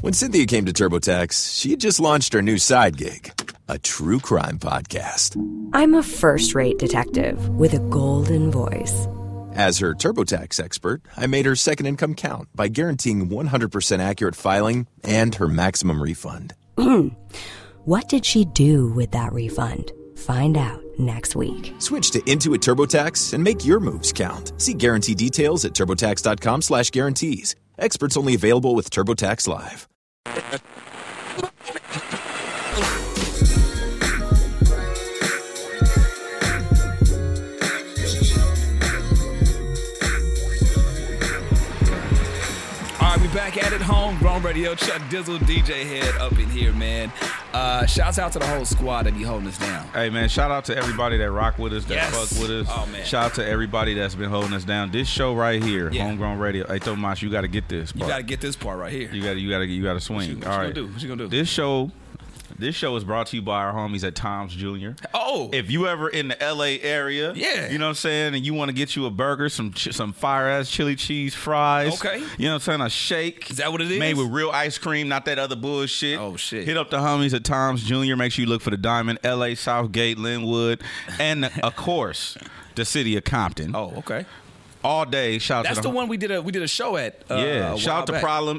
When Cynthia came to TurboTax, she had just launched her new side gig, a true crime podcast. I'm a first-rate detective with a golden voice. As her TurboTax expert, I made her second income count by guaranteeing 100% accurate filing and her maximum refund. What did she do with that refund? Find out next week. Switch to Intuit TurboTax and make your moves count. See guarantee details at turbotax.com/guarantees. Experts only available with TurboTax Live. Back at it, Homegrown Radio. Chuck Dizzle, DJ Head up in here, man. Shouts out to the whole squad that be holding us down. Hey, man, shout out to everybody that rock with us, that fuck with us. Oh, man. Shout out to everybody that's been holding us down. This show right here, Homegrown Radio. Hey, Tomas, you got to get this part. You got to get this part right here. You got to swing. All right. What you gonna do? This show is brought to you by our homies at Tom's Jr. Oh. If you ever in the LA area, you know what I'm saying, and you want to get you a burger, some fire-ass chili cheese fries. Okay. You know what I'm saying, a shake. Is that what it is? Made with real ice cream, not that other bullshit. Oh, shit. Hit up the homies at Tom's Jr. Make sure you look for the Diamond, LA, Southgate, Linwood, and, of course, the city of Compton. Oh, okay. All day, shout That's out to the one we did a show at. Shout out to Problem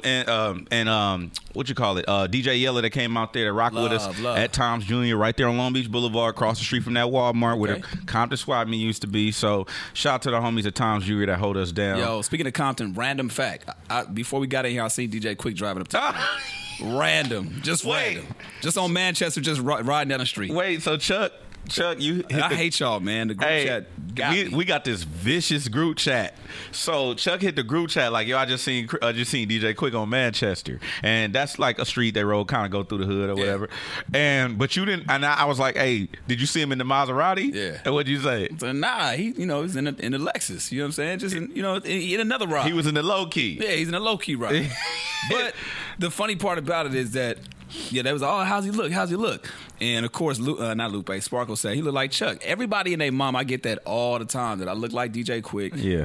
and what you call it, DJ Yella that came out there to rock with us at Tom's Jr. right there on Long Beach Boulevard, across the street from that Walmart where the Compton Squad meet used to be. So shout out to the homies at Tom's Jr. that hold us down. Yo, speaking of Compton, random fact. Before we got in here, I seen DJ Quick driving up to random, just on Manchester, just riding down the street. Wait, so Chuck, you I hate y'all, man. The group chat got me. We got this vicious group chat. So Chuck hit the group chat like, yo, I just seen DJ Quick on Manchester, and that's like a street they road kind of go through the hood or whatever. But you didn't, and I was like, hey, did you see him in the Maserati? Yeah. And what'd you say? So, nah, he's in the Lexus. You know what I'm saying? Just in another ride. He was in the low key. Yeah, he's in the low key ride. But the funny part about it is that. Yeah, that was how's he look? And of course, not Lupe, Sparkle said he looked like Chuck. Everybody and their mom, I get that all the time, that I look like DJ Quick. Yeah.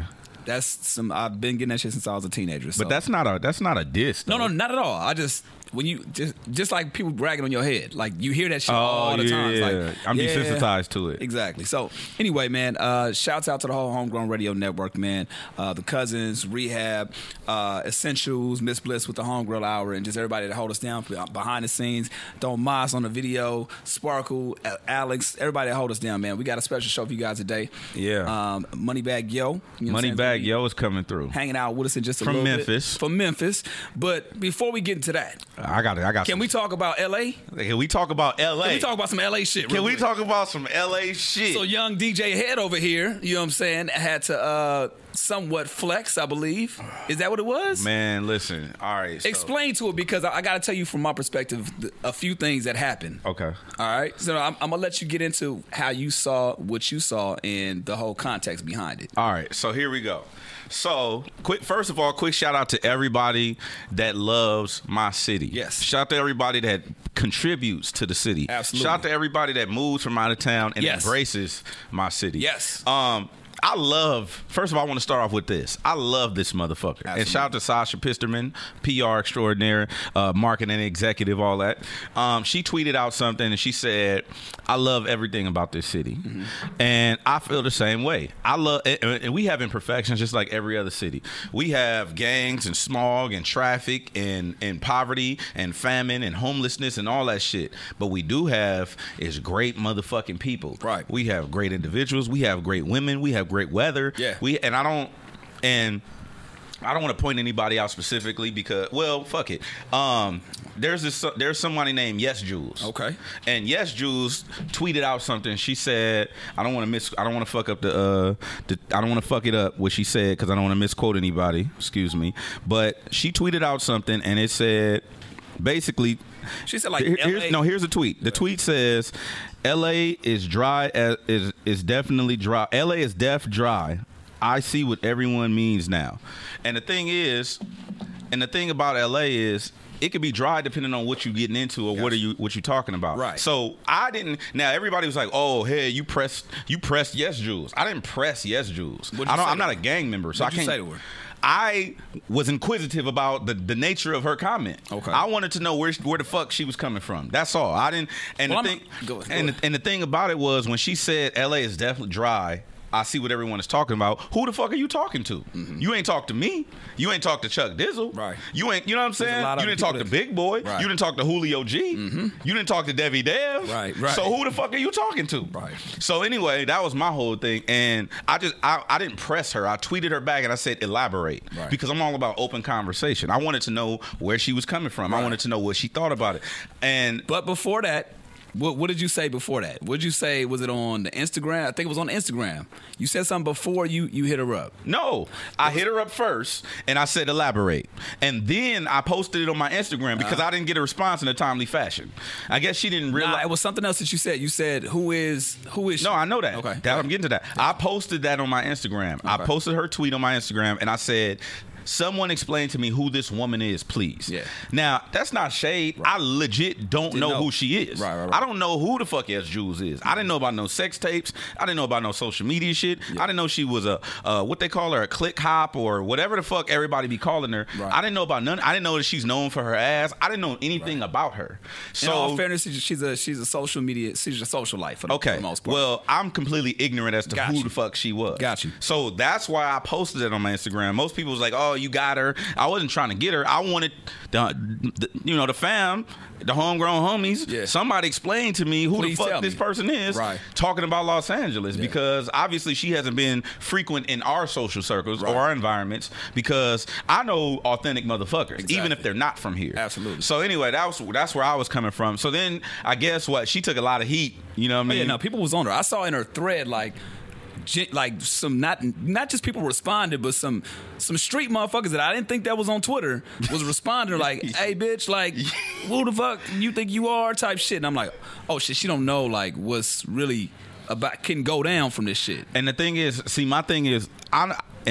I've been getting that shit since I was a teenager. So. But that's not a diss, though. No, not at all. I just, when you, just like people bragging on your head, like you hear that shit all the time. Yeah. Like, I'm desensitized to it. Exactly. So anyway, man, shouts out to the whole Homegrown Radio Network, man. The Cousins, Rehab, Essentials, Miss Bliss with the Homegirl Hour, and just everybody that hold us down behind the scenes. Don Moss on the video, Sparkle, Alex, everybody that hold us down, man. We got a special show for you guys today. Yeah. Moneybag Yo. You know Moneybag Yo is coming through. Hanging out with us in just a little bit. From Memphis. But before we get into that, I got. Can we talk about LA? Can we talk about LA? Can we talk about some LA shit? Can we talk about some LA shit? So young DJ Head over here, you know what I'm saying, had to somewhat flex, I believe. Is that what it was? Man, listen. All right. So. Explain to it, because I got to tell you from my perspective a few things that happened. Okay. All right. So I'm going to let you get into how you saw what you saw and the whole context behind it. All right. So here we go. So, first of all, quick shout out to everybody that loves my city. Yes. Shout out to everybody that contributes to the city. Absolutely. Shout out to everybody that moves from out of town and embraces my city. Yes. First of all, I want to start off with this. I love this motherfucker. Absolutely. And shout out to Sasha Pisterman, PR extraordinaire, marketing executive, all that. She tweeted out something and she said, I love everything about this city. Mm-hmm. And I feel the same way. And we have imperfections just like every other city. We have gangs and smog and traffic and poverty and famine and homelessness and all that shit. But we do have is great motherfucking people. Right. We have great individuals. We have great women. We have great weather. Yeah. I don't want to point anybody out specifically because, well, fuck it. There's somebody named Yes Jules. Okay. And Yes Jules tweeted out something. She said, I don't want to fuck up I don't want to fuck it up what she said because I don't want to misquote anybody. Excuse me. But she tweeted out something and it said, basically, she said like here's a tweet. The tweet says, LA is dry is definitely dry. LA is deaf dry. I see what everyone means now. And the thing about LA is it could be dry depending on what you're getting into or what you're talking about. Right. So I didn't. Now everybody was like, "Oh, hey, you pressed Yes Jules." I didn't press Yes Jules. I'm not a gang member, so What'd you say to her? I was inquisitive about the nature of her comment. Okay. I wanted to know where the fuck she was coming from. That's all. I didn't. And Well, the I'm- thing, go and ahead. the thing about it was when she said LA is definitely dry. I see what everyone is talking about. Who the fuck are you talking to? You ain't talk to me. You ain't talk to Chuck Dizzle. Right. You ain't. You know what I'm There's a saying? lot of You didn't people talk to that- Big Boy. Right. You didn't talk to Julio G. You didn't talk to Debbie Dev. Right. So who the fuck are you talking to? Right. So anyway, that was my whole thing, and I didn't press her. I tweeted her back and I said elaborate Right. because I'm all about open conversation. I wanted to know where she was coming from. I Right. wanted to know what she thought about it, and But before that, what did you say before that? What did you say? Was it on the Instagram? I think it was on Instagram. You said something before you hit her up. no, I hit her up first and I said elaborate, and then I posted it on my Instagram because I didn't get a response in a timely fashion. I guess she didn't realize. Nah, it was something else that you said. You said, who is she? No, I know that. Okay. I'm getting to that. I posted that on my Instagram. I posted her tweet on my Instagram, and I said, someone explain to me who this woman is, please. Yeah. Now, that's not shade. I legit don't know know. who she is. Right. I don't know who the fuck S. Jules is. I didn't know about no sex tapes. I didn't know about no social media shit. I didn't know she was a what they call her, a click hop or whatever the fuck everybody be calling her. Right. I didn't know about none. I didn't know that she's known for her ass. I didn't know anything about her. So In all fairness, she's a social media. She's a social life for the most part. Well, I'm completely ignorant as to Got who you. the fuck she was. Got you. So that's why I posted it on my Instagram. Most people was like, "Oh, you got her." I wasn't trying to get her. I wanted the fam, the homegrown homies. Yeah. Somebody explain to me who Please the fuck tell this me. person is. Right. Talking about Los Angeles because obviously she hasn't been frequent in our social circles Right. or our environments because I know authentic motherfuckers, even Exactly. if they're not from here. Absolutely. So anyway, that's where I was coming from. So then I guess what she took a lot of heat. You know what I mean? Yeah, no, people was on her. I saw in her thread like some not just people responded, but some street motherfuckers that I didn't think that was on Twitter was responding like, "Hey, bitch, like, who the fuck you think you are?" type shit. And I'm like, "Oh shit, she don't know like what's really about can go down from this shit." And the thing is, see, my thing is, I'm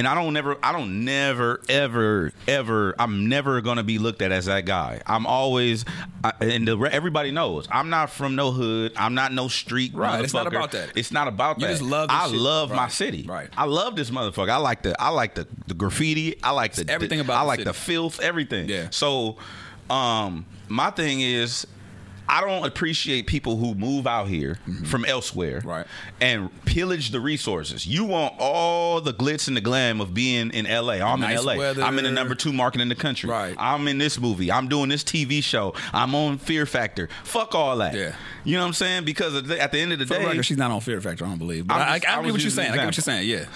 never gonna be looked at as that guy. I'm always, everybody knows, I'm not from no hood. I'm not no street. Right, it's not motherfucker. about that. It's not about You that. just love this I shit. love my Right, city. right. I love this motherfucker. I like the graffiti. I like the everything about I the like city. the filth. Everything. Yeah. So, my thing is, I don't appreciate people who move out here from elsewhere Right. and pillage the resources. You want all the glitz and the glam of being in LA. I'm Nice in LA. weather. I'm in the #2 market in the country. Right. I'm in this movie. I'm doing this TV show. I'm on Fear Factor. Fuck all that. Yeah. You know what I'm saying? Because at the end of the For the day, record, she's not on Fear Factor, I don't believe. But I get what you're saying. I get what you're saying. Yeah.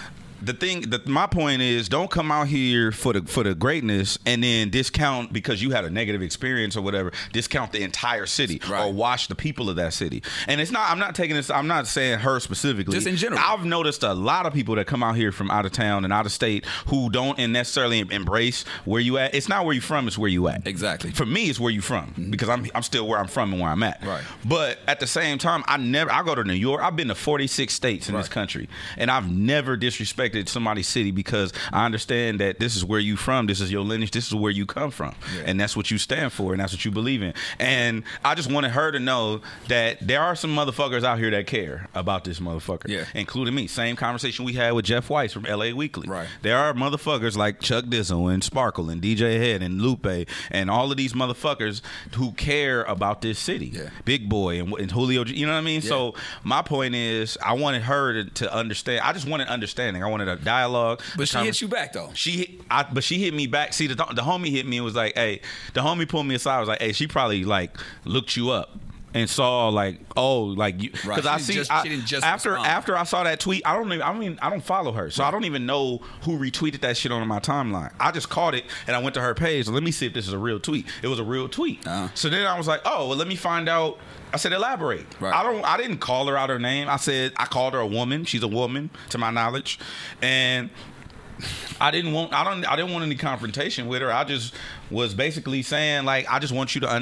my point is, don't come out here for the greatness and then discount because you had a negative experience or whatever. Discount the entire city Right. or watch the people of that city. And it's not. I'm not taking this. I'm not saying her specifically. Just in general. I've noticed a lot of people that come out here from out of town and out of state who don't necessarily embrace where you at. It's not where you from. It's where you at. Exactly. For me, it's where you from because I'm still where I'm from and where I'm at. Right. But at the same time, I go to New York. I've been to 46 states in this Right. country, and I've never disrespected somebody's city because I understand that this is where you from, this is your lineage, this is where you come from, and that's what you stand for, and that's what you believe in. And I just wanted her to know that there are some motherfuckers out here that care about this motherfucker, Yeah. including me. Same conversation we had with Jeff Weiss from LA Weekly. Right. There are motherfuckers like Chuck Dizzle and Sparkle and DJ Head and Lupe and all of these motherfuckers who care about this city. Yeah. Big Boy and Julio, you know what I mean? Yeah. So my point is, I wanted her to understand. I just wanted understanding. I wanted a dialogue. But she hit you back though. But she hit me back. See, the homie hit me and was like, "Hey," the homie pulled me aside. Was like, "Hey, she probably like looked you up and saw like, oh, like you." Right. Because I She see didn't just- she didn't just after respond. I saw that tweet, I don't follow her, so I don't even know who retweeted that shit on my timeline. I just caught it and I went to her page. Let me see if this is a real tweet. It was a real tweet. So then I was like, oh, well, let me find out. I said, elaborate. Right. I didn't call her out her name. I called her a woman. She's a woman, to my knowledge, and I didn't want any confrontation with her. I just was basically saying, like, I just want you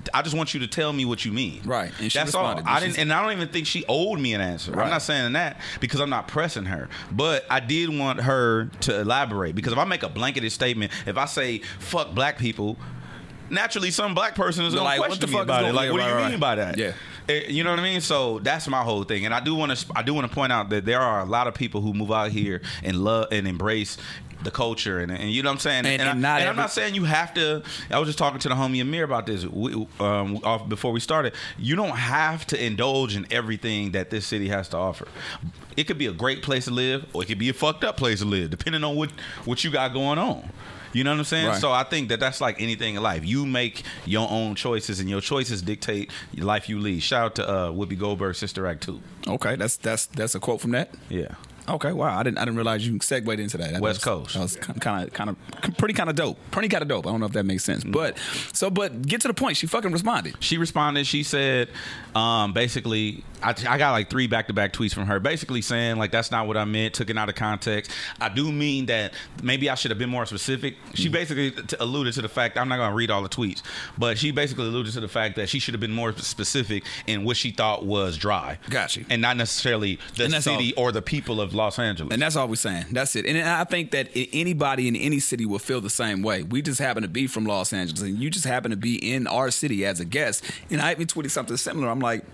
to tell me what you mean. Right. And she that's all. responded. And I don't even think she owed me an answer. Right. I'm not saying that because I'm not pressing her, but I did want her to elaborate, because if I make a blanketed statement, if I say fuck black people, naturally some black person is They're going like, to what the question me fuck is about it. going- Like, yeah, what do you right, mean right. by that? Yeah. You know what I mean? So that's my whole thing, and I do want to point out that there are a lot of people who move out here and love and embrace the culture, and you know what I'm saying. And I'm not saying you have to. I was just talking to the homie Amir about this before we started. You don't have to indulge in everything that this city has to offer. It could be a great place to live, or it could be a fucked up place to live, depending on what you got going on. You know what I'm saying? Right. So I think that that's like anything in life. You make your own choices, and your choices dictate the life you lead. Shout out to Whoopi Goldberg's Sister Act 2. Okay, that's a quote from that. Yeah. Okay, wow. I didn't realize you segued into that. West Coast. That was kind of dope. Pretty kind of dope. I don't know if that makes sense. But get to the point. She fucking responded. She responded. She said, basically, I got like 3 back-to-back tweets from her, basically saying like that's not what I meant. Took it out of context. I do mean that maybe I should have been more specific. She basically alluded to the fact. I'm not going to read all the tweets, but she basically alluded to the fact that she should have been more specific in what she thought was dry. Got you. And not necessarily the city or the people of Los Angeles. And that's all we're saying. That's it. And I think that anybody in any city will feel the same way. We just happen to be from Los Angeles, and you just happen to be in our city as a guest. And I even tweeted something similar. I'm like,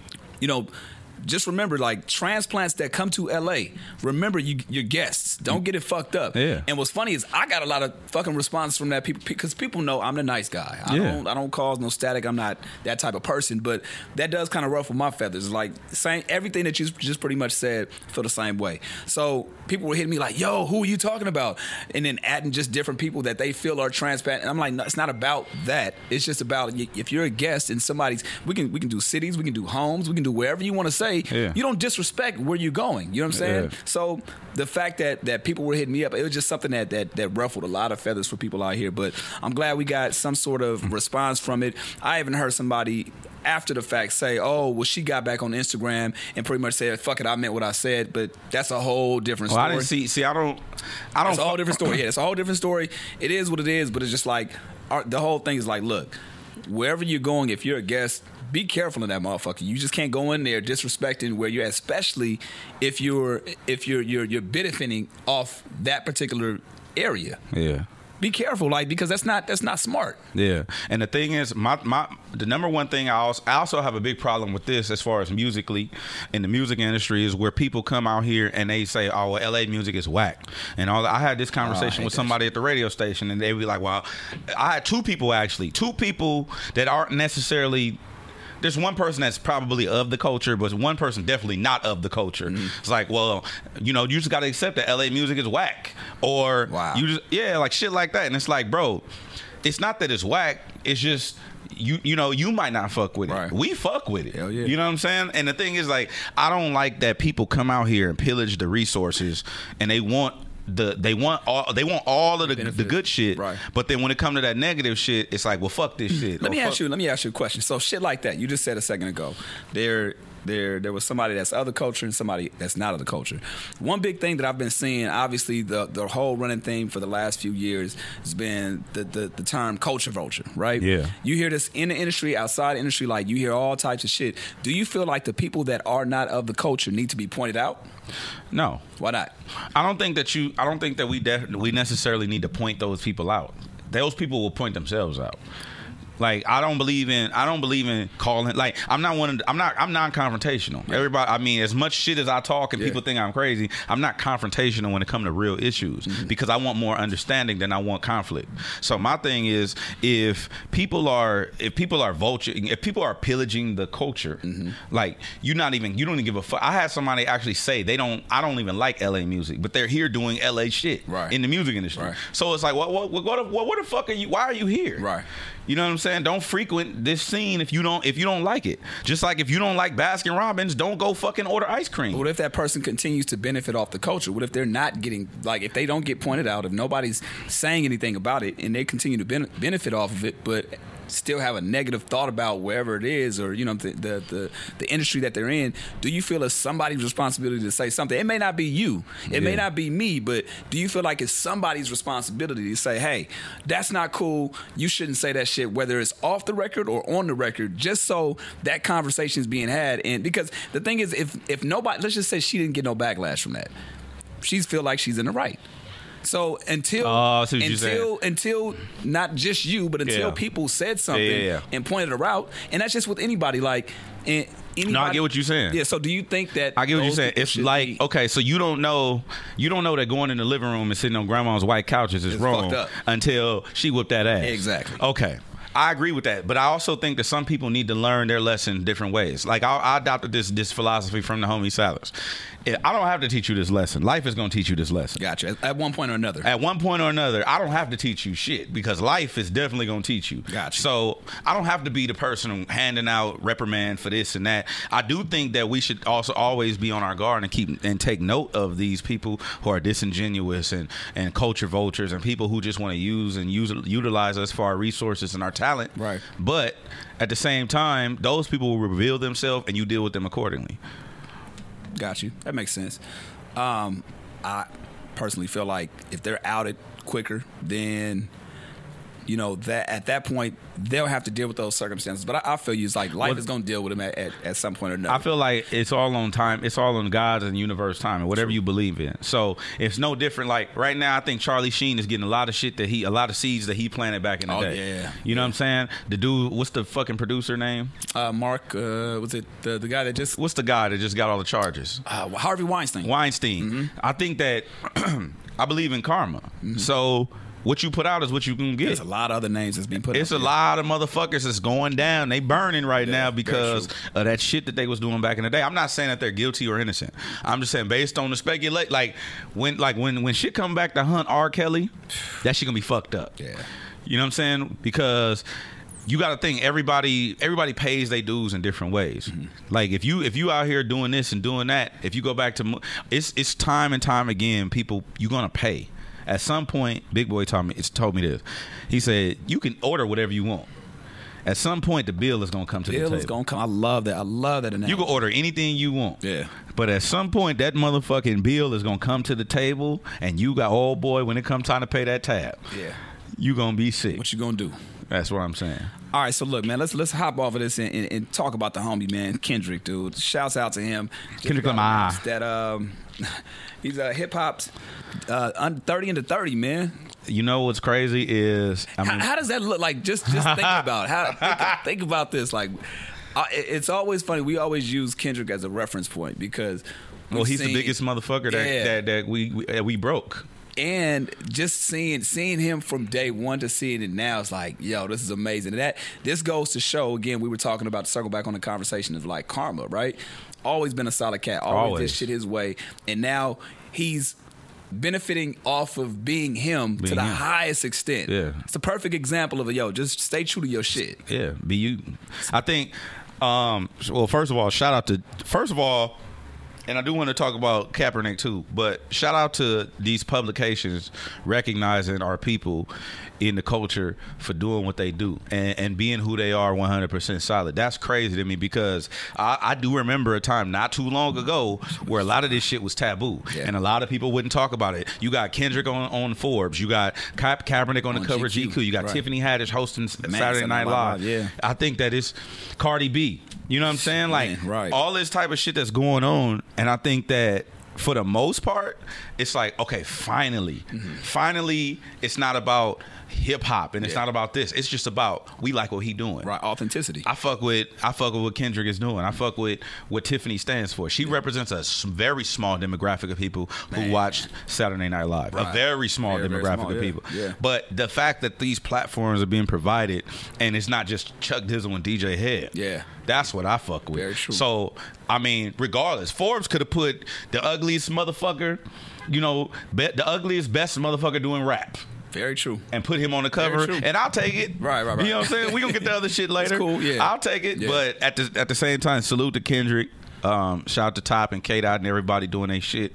just remember, like, transplants that come to LA, remember your guests. Don't get it fucked up. Yeah. And what's funny is I got a lot of fucking responses from that people, because people know I'm the nice guy. I don't cause no static. I'm not that type of person. But that does kind of ruffle my feathers. Like, saying everything that you just pretty much said, feel the same way. So people were hitting me like, yo, who are you talking about? And then adding just different people that they feel are transplant. And I'm like, no, it's not about that. It's just about if you're a guest in somebody's, we can do cities, we can do homes, we can do wherever you want to say. Yeah. You don't disrespect where you're going. You know what I'm saying? Yeah. So the fact that people were hitting me up, it was just something that ruffled a lot of feathers for people out here. But I'm glad we got some sort of response from it. I even heard somebody after the fact say, oh, well, she got back on Instagram and pretty much said, fuck it, I meant what I said. But that's a whole different story. Well, I didn't see, I don't. It's a whole different story. Yeah, it's a whole different story. It is what it is, but it's just like, the whole thing is like, look, wherever you're going, if you're a guest, be careful of that motherfucker. You just can't go in there disrespecting where you're at, especially if you're benefiting off that particular area. Yeah. Be careful, like, because that's not smart. Yeah, and the thing is, the number one thing I also have a big problem with this as far as musically in the music industry is where people come out here and they say, oh, well, LA music is whack. And I had this conversation with somebody at the radio station, and they were like, well, I had two people that aren't necessarily. There's one person that's probably of the culture, but one person definitely not of the culture. Mm-hmm. It's like, well, you just got to accept that LA music is whack, or like shit like that. And it's like, bro, it's not that it's whack. It's just you might not fuck with it. Right. We fuck with it. Hell yeah. You know what I'm saying? And the thing is, like, I don't like that people come out here and pillage the resources, and they want all of the good shit, right? But then when it comes to that negative shit, it's like, well, fuck this shit. Let me ask you a question. So shit like that, you just said a second ago, there was somebody that's of the culture and somebody that's not of the culture. One big thing that I've been seeing, obviously the whole running theme for the last few years has been the term culture vulture, right? Yeah. You hear this in the industry, outside the industry, like you hear all types of shit. Do you feel like the people that are not of the culture need to be pointed out? No. Why not? I don't think that we necessarily need to point those people out. Those people will point themselves out. Like, I don't believe in calling. Like, I'm non-confrontational. Yeah. Everybody, I mean, as much shit as I talk and people think I'm crazy, I'm not confrontational when it comes to real issues, because I want more understanding than I want conflict. So my thing is, if people are vulturing, if people are pillaging the culture, like, you don't even give a fuck. I had somebody actually say I don't even like LA music, but they're here doing LA shit in the music industry. Right. So it's like, what the fuck are you? Why are you here? Right. You know what I'm saying? Don't frequent this scene if you don't like it. Just like if you don't like Baskin Robbins, don't go fucking order ice cream. What if that person continues to benefit off the culture? What if they're not getting, like, if they don't get pointed out, if nobody's saying anything about it, and they continue to benefit off of it, but still have a negative thought about wherever it is, or the industry that they're in, do you feel it's somebody's responsibility to say something? It may not be you, it may not be me, but do you feel like it's somebody's responsibility to say, hey, that's not cool, you shouldn't say that shit, whether it's off the record or on the record, just so that conversation is being had? And because the thing is, if nobody, let's just say she didn't get no backlash from that, she feel like she's in the right. So until not just you, but until people said something and pointed a route, and that's just with anybody. Like anybody. No, I get what you're saying. Yeah. So do you think that I get what you're saying? It's like okay, so you don't know that going in the living room and sitting on grandma's white couches is wrong until she whipped that ass. Exactly. Okay. I agree with that, but I also think that some people need to learn their lesson different ways. Like I adopted this philosophy from the homie Salas. I don't have to teach you this lesson. Life is going to teach you this lesson. Gotcha. At one point or another. At one point or another, I don't have to teach you shit because life is definitely going to teach you. Gotcha. So I don't have to be the person handing out reprimand for this and that. I do think that we should also always be on our guard and take note of these people who are disingenuous and culture vultures and people who just want to utilize us for our resources and our talent. Right. But at the same time, those people will reveal themselves and you deal with them accordingly. Got you. That makes sense. I personally feel like if they're outed quicker, then that at that point they'll have to deal with those circumstances. But I feel it's like life is going to deal with them at some point or another. I feel like it's all on time. It's all on God's and universe time and whatever you believe in. So it's no different. Like right now, I think Charlie Sheen is getting a lot of shit a lot of seeds that he planted back in the day. Yeah. You know what I'm saying? The dude, what's the fucking producer name? Mark, was it the guy that just... What's the guy that just got all the charges? Harvey Weinstein. Mm-hmm. I think that I believe in karma. Mm-hmm. So... what you put out is what you can get. There's a lot of other names that's being put out. It's a lot of motherfuckers that's going down. They burning right now because of that shit that they was doing back in the day. I'm not saying that they're guilty or innocent. I'm just saying based on the speculate, when shit come back to hunt R. Kelly, that shit gonna be fucked up. Yeah. You know what I'm saying? Because you got to think everybody pays their dues in different ways. Mm-hmm. Like if you out here doing this and doing that, if you go back to it's time and time again, people you're gonna pay. At some point, Big Boy told me this. He said, you can order whatever you want. At some point, the bill is going to come to the table. Bill is going to come. I love that analogy. You can order anything you want. Yeah. But at some point, that motherfucking bill is going to come to the table, and you got, oh boy, when it comes time to pay that tab, you going to be sick. What you going to do? That's what I'm saying. All right, so look, man, let's hop off of this and talk about the homie, man, Kendrick, dude. Shouts out to him. Kendrick Lamar. He's hip hop's 30 into 30, man. You know what's crazy is how does that look like? Just think about think about this. Like, it's always funny. We always use Kendrick as a reference point because he's the biggest motherfucker that we broke. And just seeing him from day one to seeing it now, it's like, yo, this is amazing. And this goes to show, again, we were talking about, to circle back on the conversation of like karma, right? Always been a solid cat, always did shit his way. And now he's benefiting off of being him to the highest extent. Yeah. It's a perfect example of just stay true to your shit. Yeah, be you. I think, first of all, and I do want to talk about Kaepernick too, but shout out to these publications recognizing our people in the culture for doing what they do and being who they are 100% solid. That's crazy to me because I do remember a time not too long ago where a lot of this shit was taboo and a lot of people wouldn't talk about it. You got Kendrick on Forbes. You got Kaepernick on the cover of GQ. You got Tiffany Haddish hosting Saturday Night Live. Yeah. I think that it's Cardi B. You know what I'm saying? Like all this type of shit that's going on. And I think that for the most part, it's like, okay, finally, it's not about hip hop and it's not about this. It's just about we like what he doing. Right, authenticity. I fuck with what Kendrick is doing. I fuck with what Tiffany stands for. She represents a very small demographic of people who watch Saturday Night Live. Right. A very small demographic of people. Yeah. But the fact that these platforms are being provided and it's not just Chuck Dizzle and DJ Head. Yeah. That's what I fuck with. Very true. So, I mean, regardless, Forbes could have put the ugliest motherfucker, the ugliest, best motherfucker doing rap. Very true. And put him on the cover, and I'll take it. Right. You know what I'm saying? We gonna get the other shit later. That's cool. Yeah, I'll take it. Yeah. But at the same time, salute to Kendrick. Shout out to Top and K-Dot and everybody doing their shit.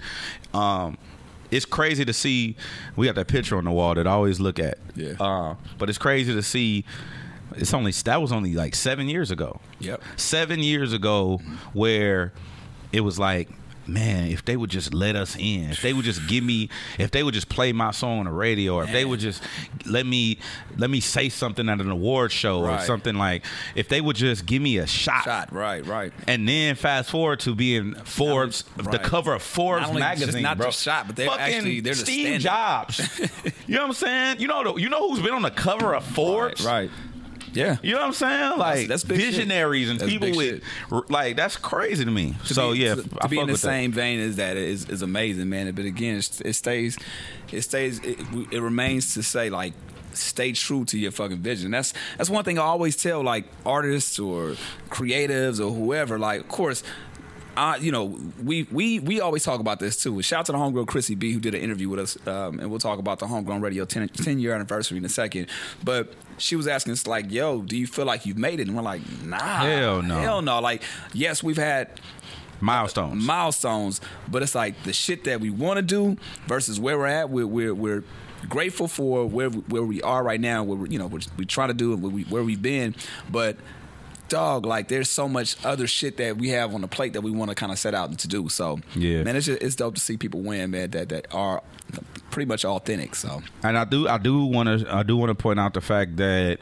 It's crazy to see. We got that picture on the wall that I always look at. Yeah. But it's crazy to see. That was only like 7 years ago. Yep. 7 years ago, where it was like man, if they would just let us in, if they would just if they would just play my song on the radio, or if they would just let me say something at an award show or something, like if they would just give me a shot. Right. And then fast forward to being Forbes, the cover of Forbes magazine, not bro. just shot, but they're the Steve Jobs. You know what I'm saying? You know who's been on the cover of Forbes? Right. Yeah. You know what I'm saying? Like that's big visionaries shit. and people with like, that's crazy to me. To be in the same vein as that is amazing, man. But again, it remains to say, like, stay true to your fucking vision. That's one thing I always tell, like, artists or creatives or whoever. Like, of course, we always talk about this too. Shout out to the homegirl Chrissy B, who did an interview with us, and we'll talk about the Homegrown Radio 10-year anniversary in a second. But she was asking us, like, yo, do you feel like you've made it? And we're like, nah. Hell no. Like, yes, we've had milestones, but it's like the shit that we want to do versus where we're at. We're grateful for where we are right now, where we try to do and where we've been, but dog, like, there's so much other shit that we have on the plate that we want to kind of set out to do. So yeah, man, it's dope to see people win, man, that are pretty much authentic. So, and I do want to point out the fact that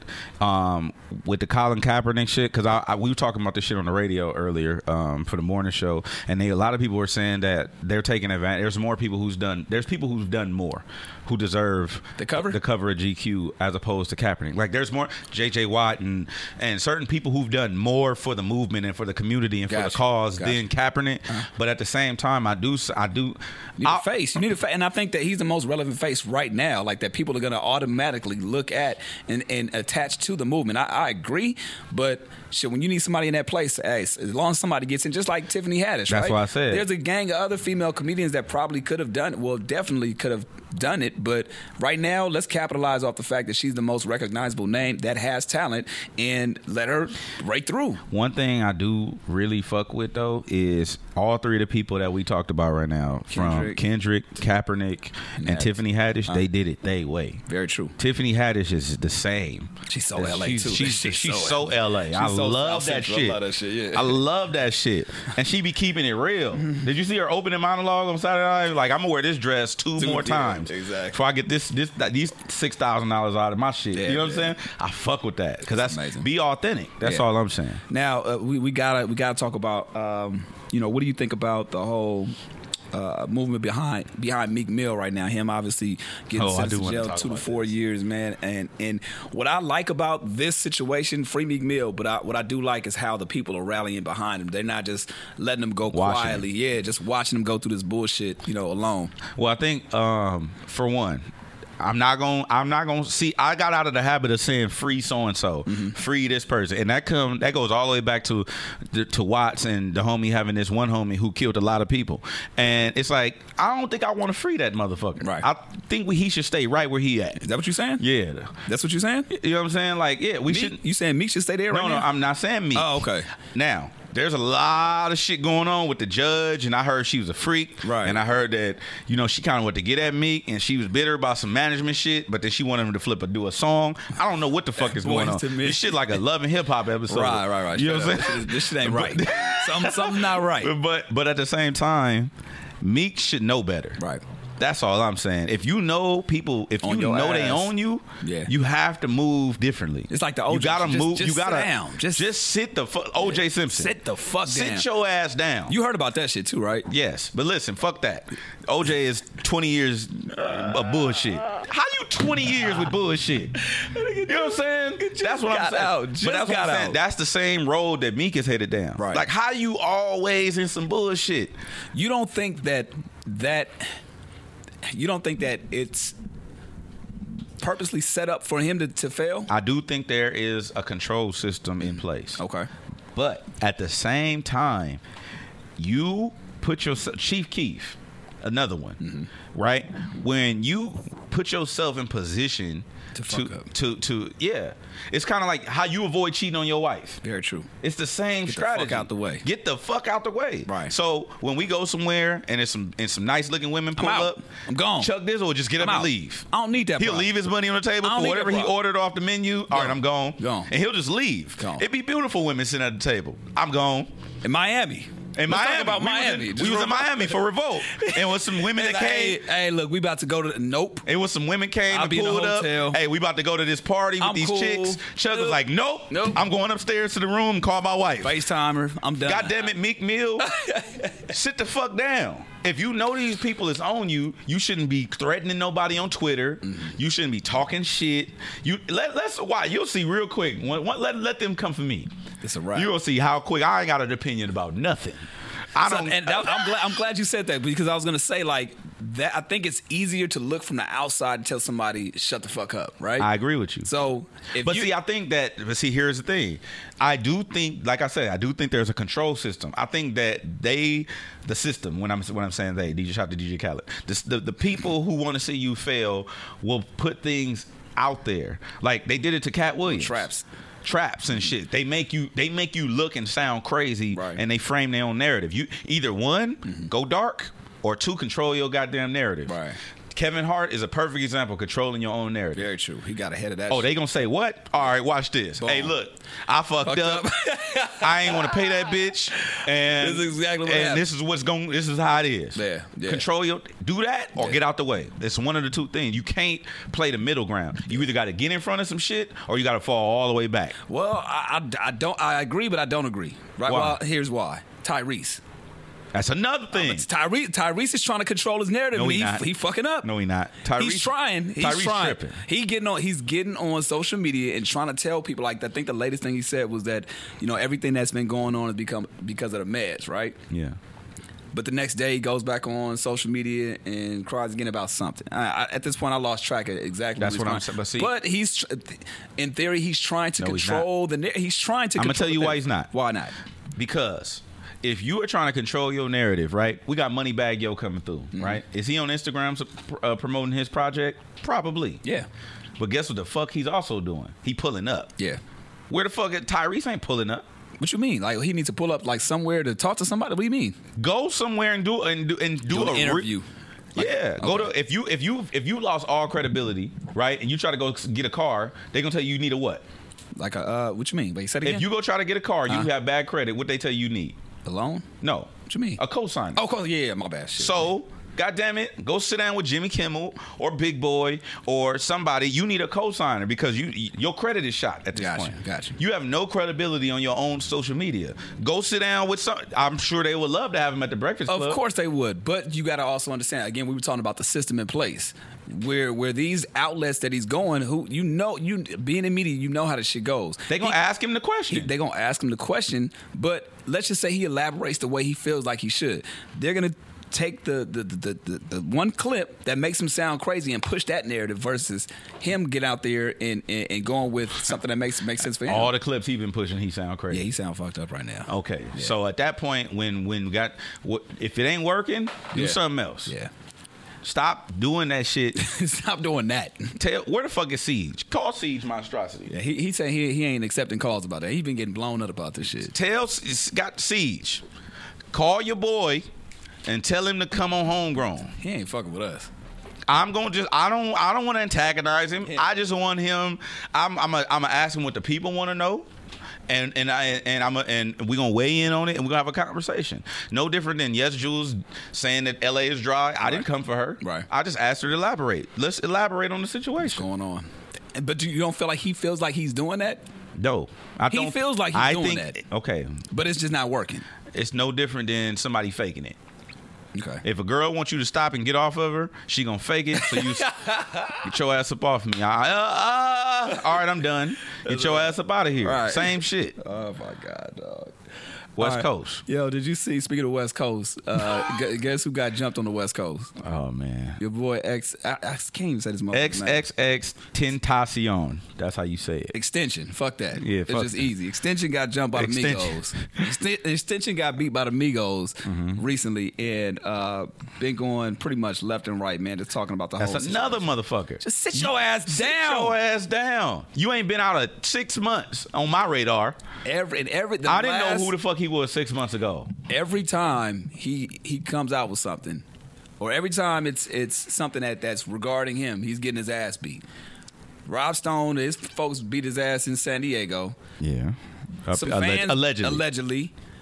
with the Colin Kaepernick shit, because we were talking about this shit on the radio earlier for the morning show, and a lot of people were saying that they're taking advantage. There's people who've done more, who deserve the cover of GQ as opposed to Kaepernick. Like, there's more J.J. Watt and certain people who've done more for the movement and for the community and for the cause than Kaepernick. But at the same time, I do. You need a face, and I think that he's the most relevant face right now. Like, that people are going to automatically look at and attach to the movement. I agree, but shit, when you need somebody in that place, hey, as long as somebody gets in, just like Tiffany Haddish, that's what I said. There's a gang of other female comedians that probably could have done it. Well, definitely could have done it, but right now, let's capitalize off the fact that she's the most recognizable name that has talent and let her break through. One thing I do really fuck with, though, is all three of the people that we talked about right now, from Kendrick, Kaepernick, and Tiffany Haddish, they did it they way. Very true. Tiffany Haddish is the same. She's so LA too. She's so LA. I love that shit. I love that shit. And she be keeping it real. Did you see her opening monologue on Saturday night? Like, I'm gonna wear this dress two more times. Exactly. Before I get these $6,000 out of my shit. You know what I'm saying? I fuck with that, because that's amazing. Be authentic. That's all I'm saying. Now we gotta talk about what do you think about the whole movement behind Meek Mill right now? Him obviously getting sentenced to jail 2 to 4 years, man. And what I like about this situation, free Meek Mill, but what I do like is how the people are rallying behind him. They're not just letting him go quietly. Yeah, just watching him go through this bullshit, alone. Well, I think for one, I'm not gonna see. I got out of the habit of saying free so and so, free this person, and that goes all the way back to Watts and the homie having this one homie who killed a lot of people, and it's like, I don't think I want to free that motherfucker. Right. I think he should stay right where he at. Is that what you're saying? Yeah, that's what you're saying. You know what I'm saying? Like, yeah, we should. You saying Meek should stay there? No, I'm not saying Meek. Oh, okay. Now, there's a lot of shit going on with the judge, and I heard she was a freak. Right. And I heard that, she kind of wanted to get at Meek, and she was bitter about some management shit, but then she wanted him to do a song. I don't know what the fuck is going on. This shit like a Love and Hip Hop episode. Right. You know what I'm saying? This shit ain't right. Something's not right. But at the same time, Meek should know better. Right. That's all I'm saying. If you know people, they own you, you have to move differently. It's like the OJ. You gotta move. You gotta sit down. Just sit the fuck. OJ Simpson. Sit the fuck down. Sit your ass down. You heard about that shit too, right? Yes, but listen, fuck that. OJ is 20 years of bullshit. How you 20 years with bullshit? You know what I'm saying? That's what I'm saying. But that's what I'm saying. That's the same road that Meek is headed down. Right. Like, how you always in some bullshit? You don't think that it's purposely set up for him to fail? I do think there is a control system in place. Okay. But at the same time, you put yourself, Chief Keef, another one, right? When you put yourself in position to fuck up. It's kind of like how you avoid cheating on your wife. Very true. It's the same strategy. Get the fuck out the way. Get the fuck out the way. Right. So when we go somewhere and it's some nice looking women pull up, I'm gone. Chuck Dizzle will just get up and leave. I don't need that. He'll leave his money on the table for whatever he ordered off the menu. All right, I'm gone. Gone. And he'll just leave. Gone. It'd be beautiful women sitting at the table. I'm gone. In Miami. In Let's Miami. talk about Miami. We was in Miami for Revolt. And with some women that came. Hey, look, we about to go to nope. It was some women came and pulled up. Hey, we about to go to this party with these chicks. Chuck was like, nope. I'm going upstairs to the room and call my wife. FaceTimer. I'm done. God damn it, Meek Mill. Sit the fuck down. If you know these people is on you, you shouldn't be threatening nobody on Twitter. You shouldn't be talking shit. Let's why you'll see real quick. Let them come for me. It's a wrap. You'll see how quick I ain't got an opinion about nothing. I'm glad you said that, because I was gonna say like that. I think it's easier to look from the outside and tell somebody shut the fuck up, right? I agree with you. So, I think that. But see, here's the thing. I do think, like I said, I do think there's a control system. I think that the system. When I'm saying they, DJ Shout to DJ Khaled, the people who want to see you fail will put things out there, like they did it to Cat Williams. Traps and shit. They make you look and sound crazy, right. And they frame their own narrative. You either one, go dark, or two, control your goddamn narrative. Right. Kevin Hart is a perfect example of controlling your own narrative. Very true. He got ahead of that. Oh, they gonna say what? All right, watch this. Boom. Hey, look, I fucked up. I ain't want to pay that bitch, and this is exactly what happened. This is how it is. Yeah. Control do that or get out the way. It's one of the two things. You can't play the middle ground. You either got to get in front of some shit or you got to fall all the way back. Well, I agree, but I don't agree. Right? Why? Well, here's why. Tyrese. That's another thing. Tyrese is trying to control his narrative. No, he fucking up. No, he not. He's trying. He's trying. Tripping. He's getting on social media and trying to tell people. Like, I think the latest thing he said was that, everything that's been going on has become because of the meds, right? Yeah. But the next day he goes back on social media and cries again about something. At this point, I lost track of exactly. That's what I'm saying. But he's, in theory, he's trying to control the. He's trying to. I'm gonna tell you why he's not. Why not? Because if you are trying to control your narrative, right? We got Moneybagg Yo coming through, right? Is he on Instagram promoting his project? Probably. Yeah. But guess what the fuck he's also doing? He pulling up. Yeah. Where the fuck Tyrese ain't pulling up? What you mean? Like he needs to pull up like somewhere to talk to somebody? What do you mean? Go somewhere and do an interview. Go to if you lost all credibility, right? And you try to go get a car, they're gonna tell you need a what? Like a what you mean? Wait, said again? If you go try to get a car, you have bad credit. What they tell you need? A loan? No. What you mean? A cosigner. Oh, yeah, my bad. Shit. So, goddamn it, go sit down with Jimmy Kimmel or Big Boy or somebody. You need a cosigner because your credit is shot at this point. Gotcha. You have no credibility on your own social media. Go sit down with some. I'm sure they would love to have him at the Breakfast Club. Of course they would, but you got to also understand. Again, we were talking about the system in place. Where these outlets that he's going, who being in media, you know how the shit goes. They gonna ask him the question. They gonna ask him the question, but let's just say he elaborates the way he feels like he should. They're gonna take the one clip that makes him sound crazy and push that narrative versus him get out there and going with something that makes sense for him. All the clips he's been pushing, he sound crazy. Yeah, he sound fucked up right now. Okay, so at that point, when if it ain't working, do something else. Yeah. Stop doing that shit. Stop doing that. Where the fuck is Siege? Call Siege Monstrosity. Yeah, he said he ain't accepting calls about that. He's been getting blown up about this shit. Got Siege. Call your boy and tell him to come on Homegrown. He ain't fucking with us. I don't want to antagonize him. Yeah. I just want him. I'm gonna ask him what the people want to know. And we're gonna weigh in on it, and we're gonna have a conversation. No different than Jules saying that LA is dry. I didn't come for her. Right. I just asked her to elaborate. Let's elaborate on the situation. What's going on? But you don't feel like he feels like he's doing that? No, he feels like he's doing that. Okay, but it's just not working. It's no different than somebody faking it. Okay. If a girl wants you to stop and get off of her, she gonna fake it. So you get your ass up off me. All right, I'm done. Get your ass up out of here. Right. Same shit. Oh my God, dog. West Coast. Yo, did you see? Speaking of West Coast, guess who got jumped on the West Coast? Oh man, your boy X. I can't even say this. XXX Tentacion. That's how you say it. Extension. Fuck that. Yeah, it's just easy. Extension got jumped by the Migos. Extension got beat by the Migos recently, and been going pretty much left and right, man. Just talking about the whole. That's another motherfucker. Just sit your ass down. Sit your ass down. You ain't been out of 6 months on my radar. I didn't know who the fuck he was 6 months ago. Every time he comes out with something, or every time it's something that's regarding him, he's getting his ass beat. Rob Stone, his folks beat his ass in San Diego. Yeah. Some fans allegedly.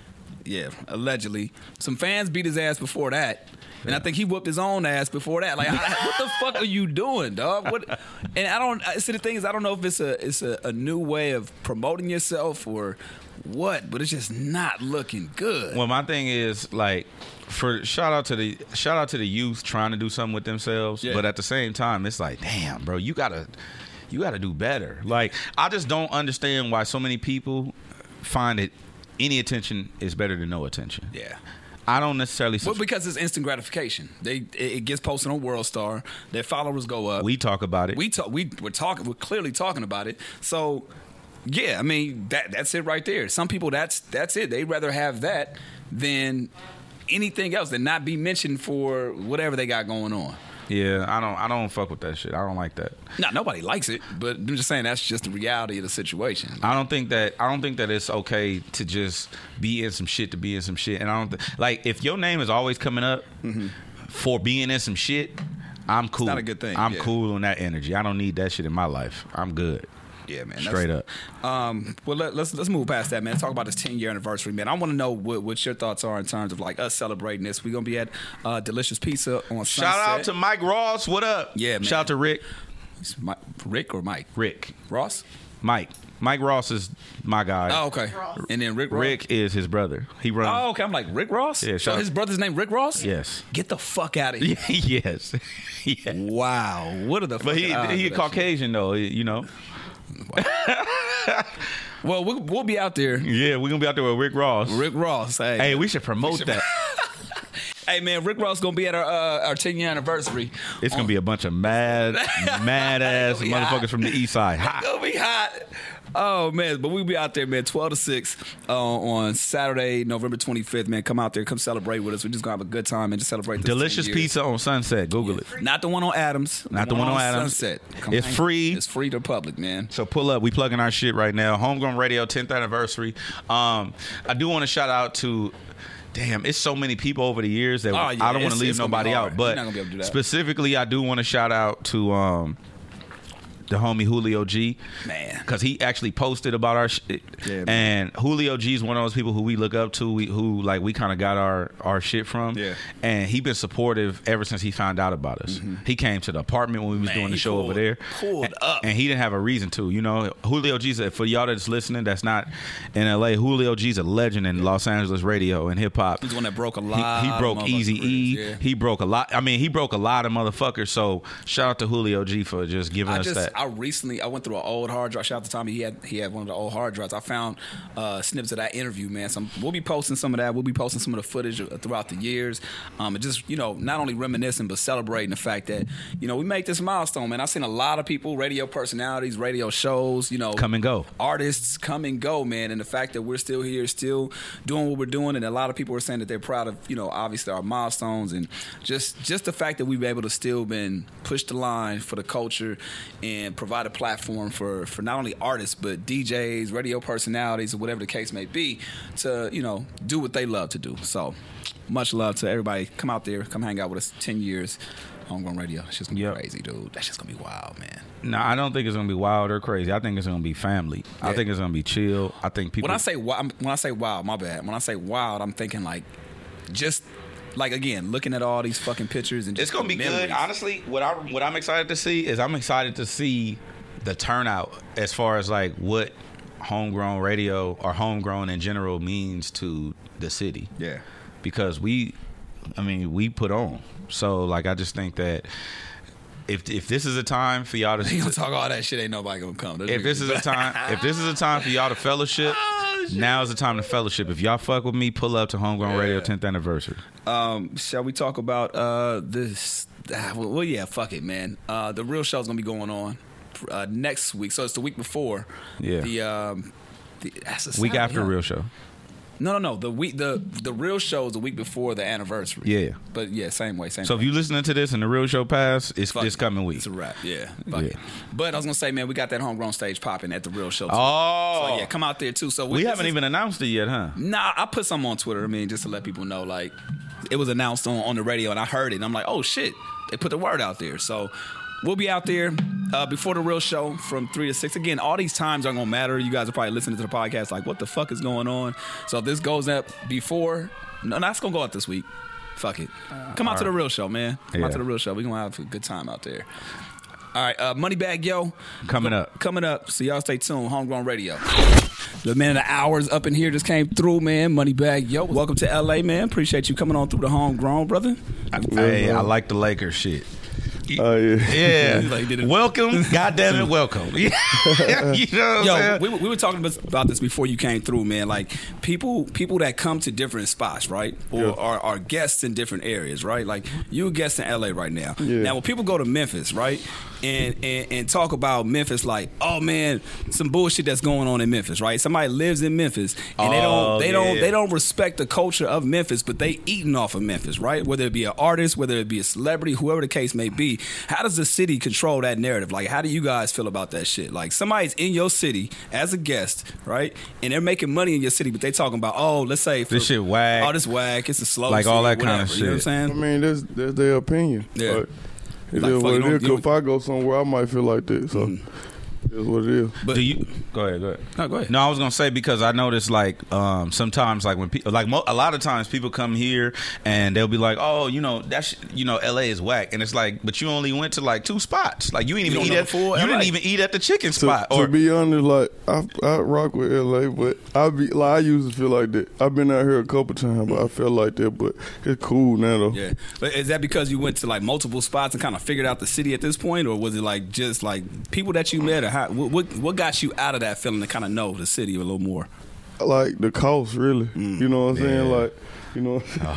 Yeah, allegedly. Some fans beat his ass before that. And I think he whooped his own ass before that. Like, what the fuck are you doing, dog? What? And I don't. See, the thing is, I don't know if it's a new way of promoting yourself or what, but it's just not looking good. Well, my thing is like, shout out to the youth trying to do something with themselves, but at the same time, it's like, damn, bro, you gotta do better. Like, I just don't understand why so many people find it any attention is better than no attention. Yeah. I don't necessarily. Well, because it's instant gratification. It gets posted on World Star. Their followers go up. We talk about it. We're clearly talking about it. So, yeah, I mean that's it right there. Some people that's it. They'd rather have that than anything else, than not be mentioned for whatever they got going on. Yeah, I don't fuck with that shit. I don't like that. No, nobody likes it, but I'm just saying that's just the reality of the situation. I don't think that it's okay to just be in some shit to be in some shit. And I don't like, if your name is always coming up for being in some shit, I'm cool. It's not a good thing. I'm cool on that energy. I don't need that shit in my life. I'm good. Yeah, man. Straight up. Well, let's move past that, man. Let's talk about this 10-year anniversary, man. I want to know what your thoughts are in terms of like us celebrating this. We're gonna be at Delicious Pizza on Sunset. Shout out to Mike Ross. What up? Yeah, man. Shout out to Rick. Rick or Mike? Rick. Ross? Mike Ross is my guy. Oh, okay. And then Rick Ross? Rick is his brother. He runs. Oh, okay. I'm like, Rick Ross? Yeah. So his brother's name Rick Ross? Yes. Get the fuck out of here. Yes. Yeah. Wow. What are the? But he a Caucasian though. You know. Well, we'll be out there. Yeah, we're gonna be out there with Rick Ross. Rick Ross. Hey, we should promote that. Hey, man, Rick Ross gonna be at our 10-year anniversary. It's gonna be a bunch of mad ass motherfuckers from the east side. It's gonna be hot. Oh, man. But we'll be out there, man, 12 to 6 on Saturday, November 25th, man. Come out there. Come celebrate with us. We're just going to have a good time and just celebrate this Delicious 10 years. Pizza on Sunset. Google it. Not the one on Adams. Not the one on Adams. Sunset. It's free. It's free to the public, man. So pull up. We plugging our shit right now. Homegrown Radio 10th anniversary. I do want to shout out to... Damn, it's so many people over the years that I don't want to leave nobody out. But specifically, I do want to shout out to... the homie Julio G, man, because he actually posted about our shit. Yeah, and Julio G is one of those people who we look up to, we kind of got our shit from. Yeah. And he been supportive ever since he found out about us. He came to the apartment when we was doing the show over there. Pulled up. And he didn't have a reason to. You know, Julio G's for y'all that's listening, that's not in LA. Julio G's a legend in Los Angeles radio and hip hop. He's the one that broke a lot. He broke Easy E. Yeah. He broke a lot. I mean, he broke a lot of motherfuckers. So shout out to Julio G for just giving us that. I went through an old hard drive. Shout out to Tommy. He had one of the old hard drives. I found snippets of that interview, man. We'll be posting some of that. We'll be posting some of the footage throughout the years. And just, not only reminiscing, but celebrating the fact that, we make this milestone, man. I've seen a lot of people, radio personalities, radio shows, come and go. Artists come and go, man. And the fact that we're still here, still doing what we're doing. And a lot of people are saying that they're proud of, obviously our milestones. And just the fact that we've been able to still been push the line for the culture and provide a platform for not only artists but DJs, radio personalities, or whatever the case may be, to do what they love to do. So much love to everybody. Come out there, come hang out with us. 10 years, Homegrown Radio. It's just gonna be crazy, dude. That's just gonna be wild, man. No, I don't think it's gonna be wild or crazy. I think it's gonna be family. Yeah. I think it's gonna be chill. I think people. When I say wild, my bad. When I say wild, I'm thinking like just. Like, again, looking at all these fucking pictures and just it's gonna be memories. good. Honestly, what I'm excited to see is I'm excited to see the turnout as far as like what Homegrown Radio or Homegrown in general means to the city. Yeah, because we put on. So like, I just think that if this is a time for y'all to you gonna talk all that shit, ain't nobody gonna come. If this is a time for y'all to fellowship. Now is the time to fellowship. If y'all fuck with me, pull up to Homegrown Radio 10th anniversary. Shall we talk about this? Well, yeah, fuck it, man. The real show's gonna be going on next week, so it's the week before. Yeah. The week after the real show. No. The real show is the week before the anniversary. Yeah. But yeah, same way. So if you listening to this and the real show passed, it's this coming week. It's a wrap. Yeah. Fuck it. But I was gonna say, man, we got that Homegrown stage popping at the real show. Oh. So yeah, come out there too. So we haven't even announced it yet, huh? Nah, I put something on Twitter. I mean, just to let people know, like, it was announced on the radio, and I heard it, and I'm like, oh shit, they put the word out there. So we'll be out there before the real show from 3 to 6. Again, all these times aren't going to matter. You guys are probably listening to the podcast like, what the fuck is going on? So if this goes up before, no, that's going to go out this week. Fuck it. Come out to the real show, man. Come out to the real show. We're going to have a good time out there. All right, Moneybagg Yo. Coming up. So y'all stay tuned. Homegrown Radio. The man of the hours up in here just came through, man. Moneybagg Yo. Welcome to LA, man. Appreciate you coming on through the Homegrown, brother. Hey, I like the Lakers shit. Oh, Yeah. Like, welcome. Goddamn it, welcome. You know what I'm saying? we were talking about this before you came through, man. Like, people that come to different spots, right? Or are guests in different areas, right? Like, you're a guest in LA right now. Yeah. Now, when people go to Memphis, right? And talk about Memphis like, oh man, some bullshit that's going on in Memphis, right? Somebody lives in Memphis and they don't respect the culture of Memphis, but they eating off of Memphis, right? Whether it be an artist, whether it be a celebrity, whoever the case may be. How does the city control that narrative? Like, how do you guys feel about that shit? Like, somebody's in your city as a guest, right? And they're making money in your city, but they talking about, oh, let's say this shit whack. Oh, this whack. It's a slow like city, all that whatever, kind of shit. You know what I'm saying? I mean, that's their opinion. Yeah. Like, it Like, is fuck, what you it is. don't- 'Cause if I go somewhere, I might feel like that. So it's what it is. But Do you go ahead? No, go ahead. No, I was gonna say because I noticed like sometimes like when people like a lot of times people come here and they'll be like, oh, that's LA is whack, and it's like, but you only went to like 2 spots. Like you didn't even eat at the chicken spot. To be honest, like I rock with LA, but I used to feel like that. I've been out here a couple times, but I felt like that. But it's cool now though. Yeah, but is that because you went to like multiple spots and kind of figured out the city at this point, or was it like just like people that you met, or what got you out of that feeling to kind of know the city a little more? Like the cost, really. You know what I'm saying? Like, you know.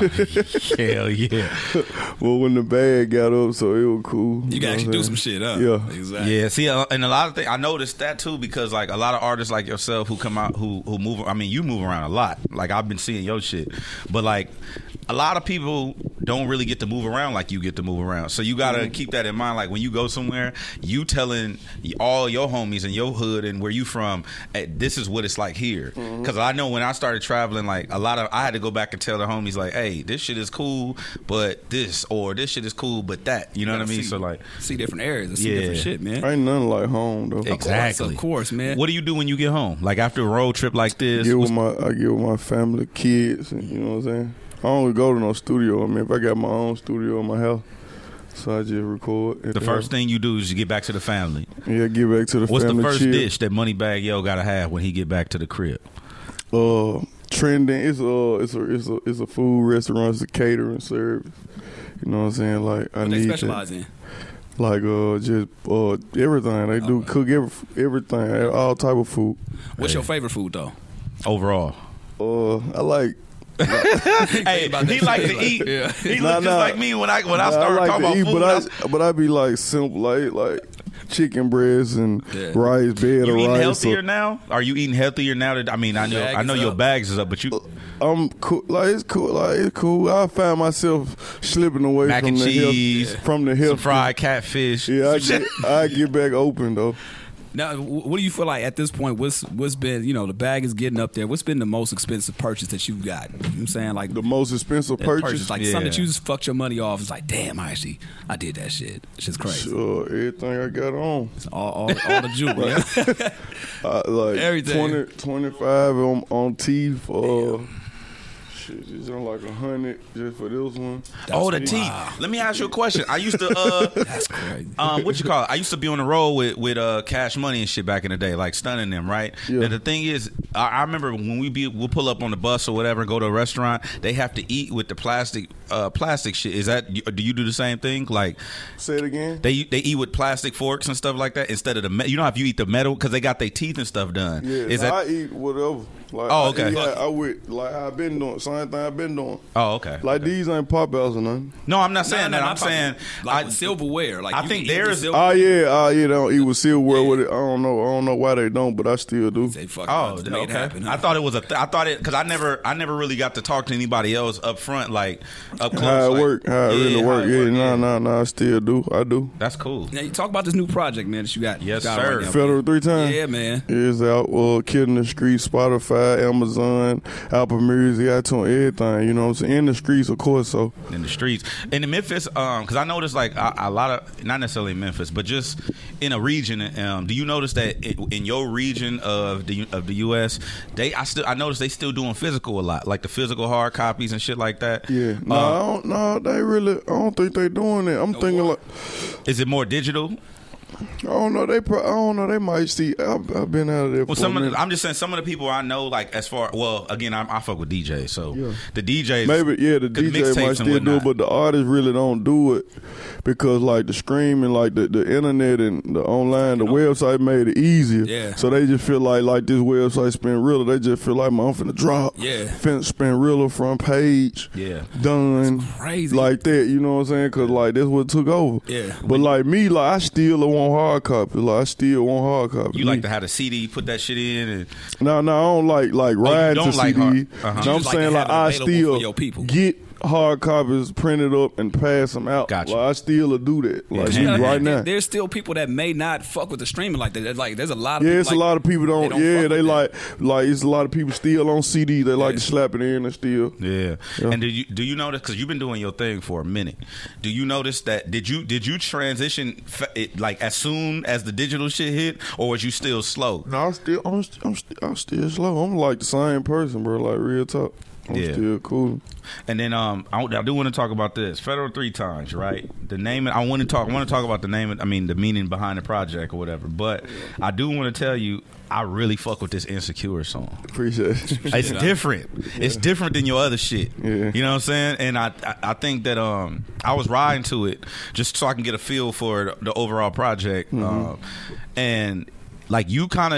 Hell yeah. Well, when the bag got up, so it was cool. You know can actually what do I'm some saying? shit, huh? Yeah. Exactly. Yeah, see, and a lot of things I noticed that too because like a lot of artists like yourself who come out who move. I mean, you move around a lot. Like I've been seeing your shit, but like a lot of people don't really get to move around like you get to move around. So you gotta keep that in mind. Like when you go somewhere, you telling all your homies in your hood and where you from, hey, this is what it's like here. Because I know when I started traveling, like I had to go back and tell the homies like, hey, this shit is cool, but this shit is cool, but that. You know what I mean? So like see different areas and see different shit, man. Ain't nothing like home though. Exactly. Of course, man. What do you do when you get home? Like after a road trip like this? I get with my family, kids, and you know what I'm saying? I don't go to no studio. I mean, if I got my own studio in my house, so I just record. The first thing you do is you get back to the family. Yeah, get back to the What's family. the first chill. dish that Moneybagg Yo gotta have when he get back to the crib? Trending. It's a food restaurant. It's a catering service. You know what I'm saying? Like I What they need specialize in? like just everything. They do cook everything, all type of food. What's your favorite food though? Overall. I like. Hey, he like to eat. Yeah. He look just like me when I start like talking about to eat, food. but I be like simple, like chicken breasts and rice, bed You of eating rice. healthier now? Are you eating healthier now? That I mean, I know your bags is up, but you I'm cool. Like it's cool. Like it's cool. I find myself slipping away mac from and the cheese, health, from the health. some fried catfish. Yeah, I get back open though. Now, what do you feel like at this point? What's been, the bag is getting up there. What's been the most expensive purchase that you've got? You know what I'm saying? Like The most expensive purchase. like something that you just fucked your money off. It's like, damn, I did that shit. It's just crazy. Sure, everything I got on. It's all the jewelry. Like Everything. 25 on teeth. Shit, just on like 100 just for this one. The teeth. Let me ask you a question. I used to That's crazy. what you call it? I used to be on the road with Cash Money and shit back in the day, like stunning them, right? Yeah. Now the thing is, I remember when we'll pull up on the bus or whatever and go to a restaurant, they have to eat with the plastic shit. Is that, do you do the same thing? Like, say it again. They eat with plastic forks and stuff like that instead of if you eat the metal because they got their teeth and stuff done. Yeah, I eat whatever. Like, okay. I would like I've been doing same thing I've been doing. Oh, okay. Like these ain't pop outs or nothing. No, I'm not saying that. I'm not saying like with silverware. Like I think can eat with there's. silver- Oh yeah, they don't eat with silverware with it. I don't know why they don't, but I still do. Say fuck. Oh, just make it okay. happen, huh? I thought it was I thought it because I never really got to talk to anybody else up front. Like up close. How it like, work, how it really how work. it Yeah, work, nah, I still do. I do. That's cool. Now you talk about this new project, man, that you got. Yes, got sir. Right now, Federal man. 3 times. Yeah, man. It's out. Kid in the Street, Spotify, Amazon, Apple Music, iTunes, everything. You know what I'm saying? In the streets, of course. So In the streets, in the Memphis, because I noticed like a lot of, not necessarily in Memphis, but just in a region. Do you notice that in your region of the U.S., I noticed they still doing physical a lot, like the physical hard copies and shit like that. yeah, no, they really. I don't think they doing it. I'm thinking like, Is it more digital? I don't know. I don't know. They might see. I've been out of there. Well, for a minute. I'm just saying some of the people I know, like as far again, I fuck with DJs, so the DJs Maybe the DJ mixtapes might and still do whatnot. it, but the artists really don't do it because like the streaming, like the internet and the online, the website made it easier. Yeah. So they just feel like this website spin realer. They just feel like, man, I'm finna drop. Yeah. Spin realer front page. Yeah. Done. Crazy. Like that, you know what I'm saying? Because like that's what took over. Yeah. But like me, like I still want hard copy. Like I still want hard copy. You like to have the CD, put that shit in, and No, I don't like riding don't to like CD. hard- uh-huh. You I'm just like saying to like have it I available still for your people. get hard copies printed up and pass them out. Gotcha. Like I still do that. Like Yeah. me Yeah, right now. There's still people that may not fuck with the streaming like that. Like, there's a lot of Yeah, people it's like, a lot of people don't. fuck Yeah, with they that. like it's a lot of people still on CD. They like Yeah. to slap it in and still. yeah. Yeah. And do you notice, because you've been doing your thing for a minute? Do you notice that did you transition like as soon as the digital shit hit, or was you still slow? No, I'm still slow. I'm like the same person, bro. Like real talk. I'm Yeah. still cool. And then I do want to talk about this Federal 3 times, right? The name. I want to talk about the name. I mean, the meaning behind the project or whatever. But I do want to tell you, I really fuck with this Insecure song. Appreciate it. It's different. It's different than your other shit. Yeah. You know what I'm saying? And I think that I was riding to it just so I can get a feel for the overall project. And like you got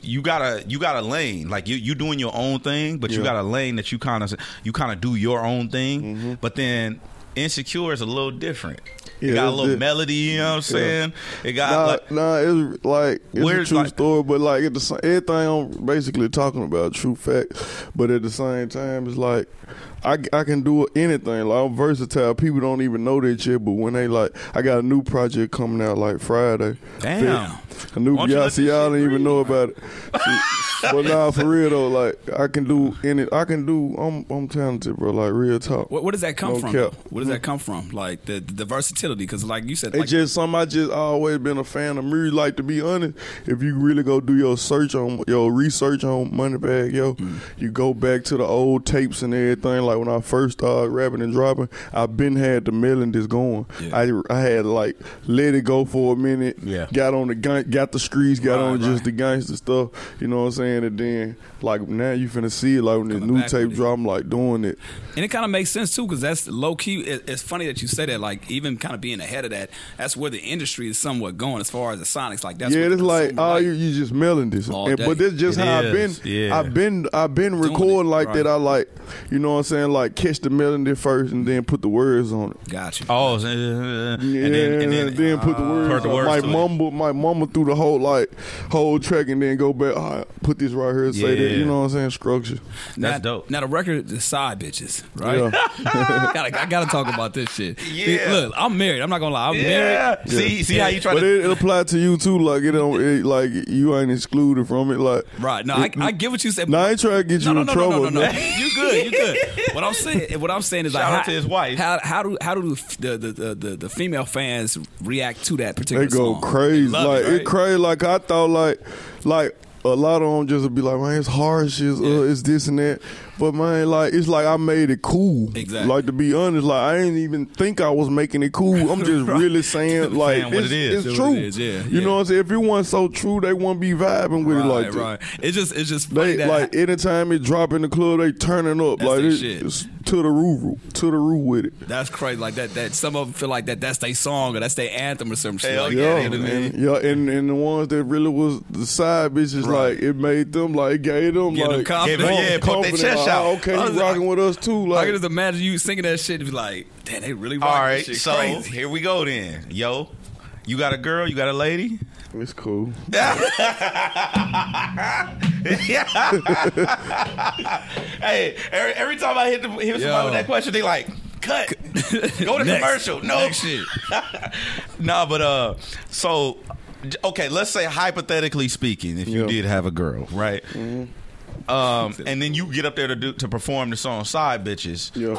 a lane. Like you doing your own thing, but you got a lane that you kind of do your own thing. But then Insecure is a little different. It Yeah, got a it's little melody, you know what I'm saying? It got it's Where's a true like- story, but like everything I'm basically talking about true fact. But at the same time, it's like I can do anything. Like I'm versatile. People don't even know that yet, but when they like, I got a new project coming out like Friday. Damn. A new, Why don't you let see, this y'all shit don't even breathe? know about it. But nah, for real though, like I can do any. I'm talented, bro. Like real talk. What does that come No from? cap. What does that come from? Like the versatility, because like you said, It's like, just something I just always been a fan of music. Like to be honest, if you really go do your research on Moneybagg, you go back to the old tapes and everything. Like when I first started rapping and dropping, I been had the melodies going. Yeah. I had like let it go for a minute. Yeah. Got on got the streets, got Right, on just right. the gangster stuff. You know what I'm saying? And then like now you finna see it. Like when the Coming new back tape with it. drop, I'm like doing it. and it kind of makes sense too, because that's low key. It's funny that you say that. Like even kind of being ahead of that, that's where the industry is somewhat going as far as the sonics. Like that's Yeah, what the it's like consumer oh, like. you just melodies. All And, day. but that's just It how is, yeah. I've been recording like right. that. I like, you know what I'm saying, like catch the melody first and then put the words on it. Got you. Oh, Yeah, and then put the words. Heard the on. words My to it. mumble through the whole track and then go back. All right, put this right here and say that. Yeah. You know what I'm saying? Structure. That's now, dope. Now the record, the side bitches, right? Yeah. I gotta talk about this shit. Yeah. Look, I'm married. I'm not gonna lie. I'm married. Yeah. See how you try But to. it apply to you too. Like like you ain't excluded from it. Like Right. No, I get what you said. Nah, I ain't trying to get you in trouble. No. You good. You good. What I'm saying is Shout like out to his wife. How do the female fans react to that particular They go song? crazy. They love Like it, right? it crazy. Like I thought like a lot of them just would be like, man, it's harsh, it's this and that. But man, like it's like I made it cool. Exactly. Like to be honest, like I didn't even think I was making it cool. I'm just really saying like Saying what it is. it's What true. it is, yeah, You yeah. know what I'm saying? If it wasn't so true, they wouldn't be vibing with it like that. Right. It's just funny They that like anytime it drop in the club, they turning up That's like their it, shit. it's to the roof with it. that's crazy. Like that some of them feel like that's their song or that's their anthem or some shit. Hell Like, yeah. you know what I mean? And the ones that really was the side bitches, Right. like it made them like it gave them Give them like confidence. Yeah, poke their confidence, chest like, out. oh, okay, I you was rocking like- with us too. I Like can just imagine you singing that shit and be like, damn, they really rock All this right, shit. so Crazy. here we go then. Yo, you got a girl, you got a lady? it's cool. Hey, every time I hit somebody with that question, they like, cut. Go to commercial. No Next shit. No, but so okay, let's say hypothetically speaking, if you did have a girl, right? Mm-hmm. And then you get up there to perform the song "Side Bitches." Yeah.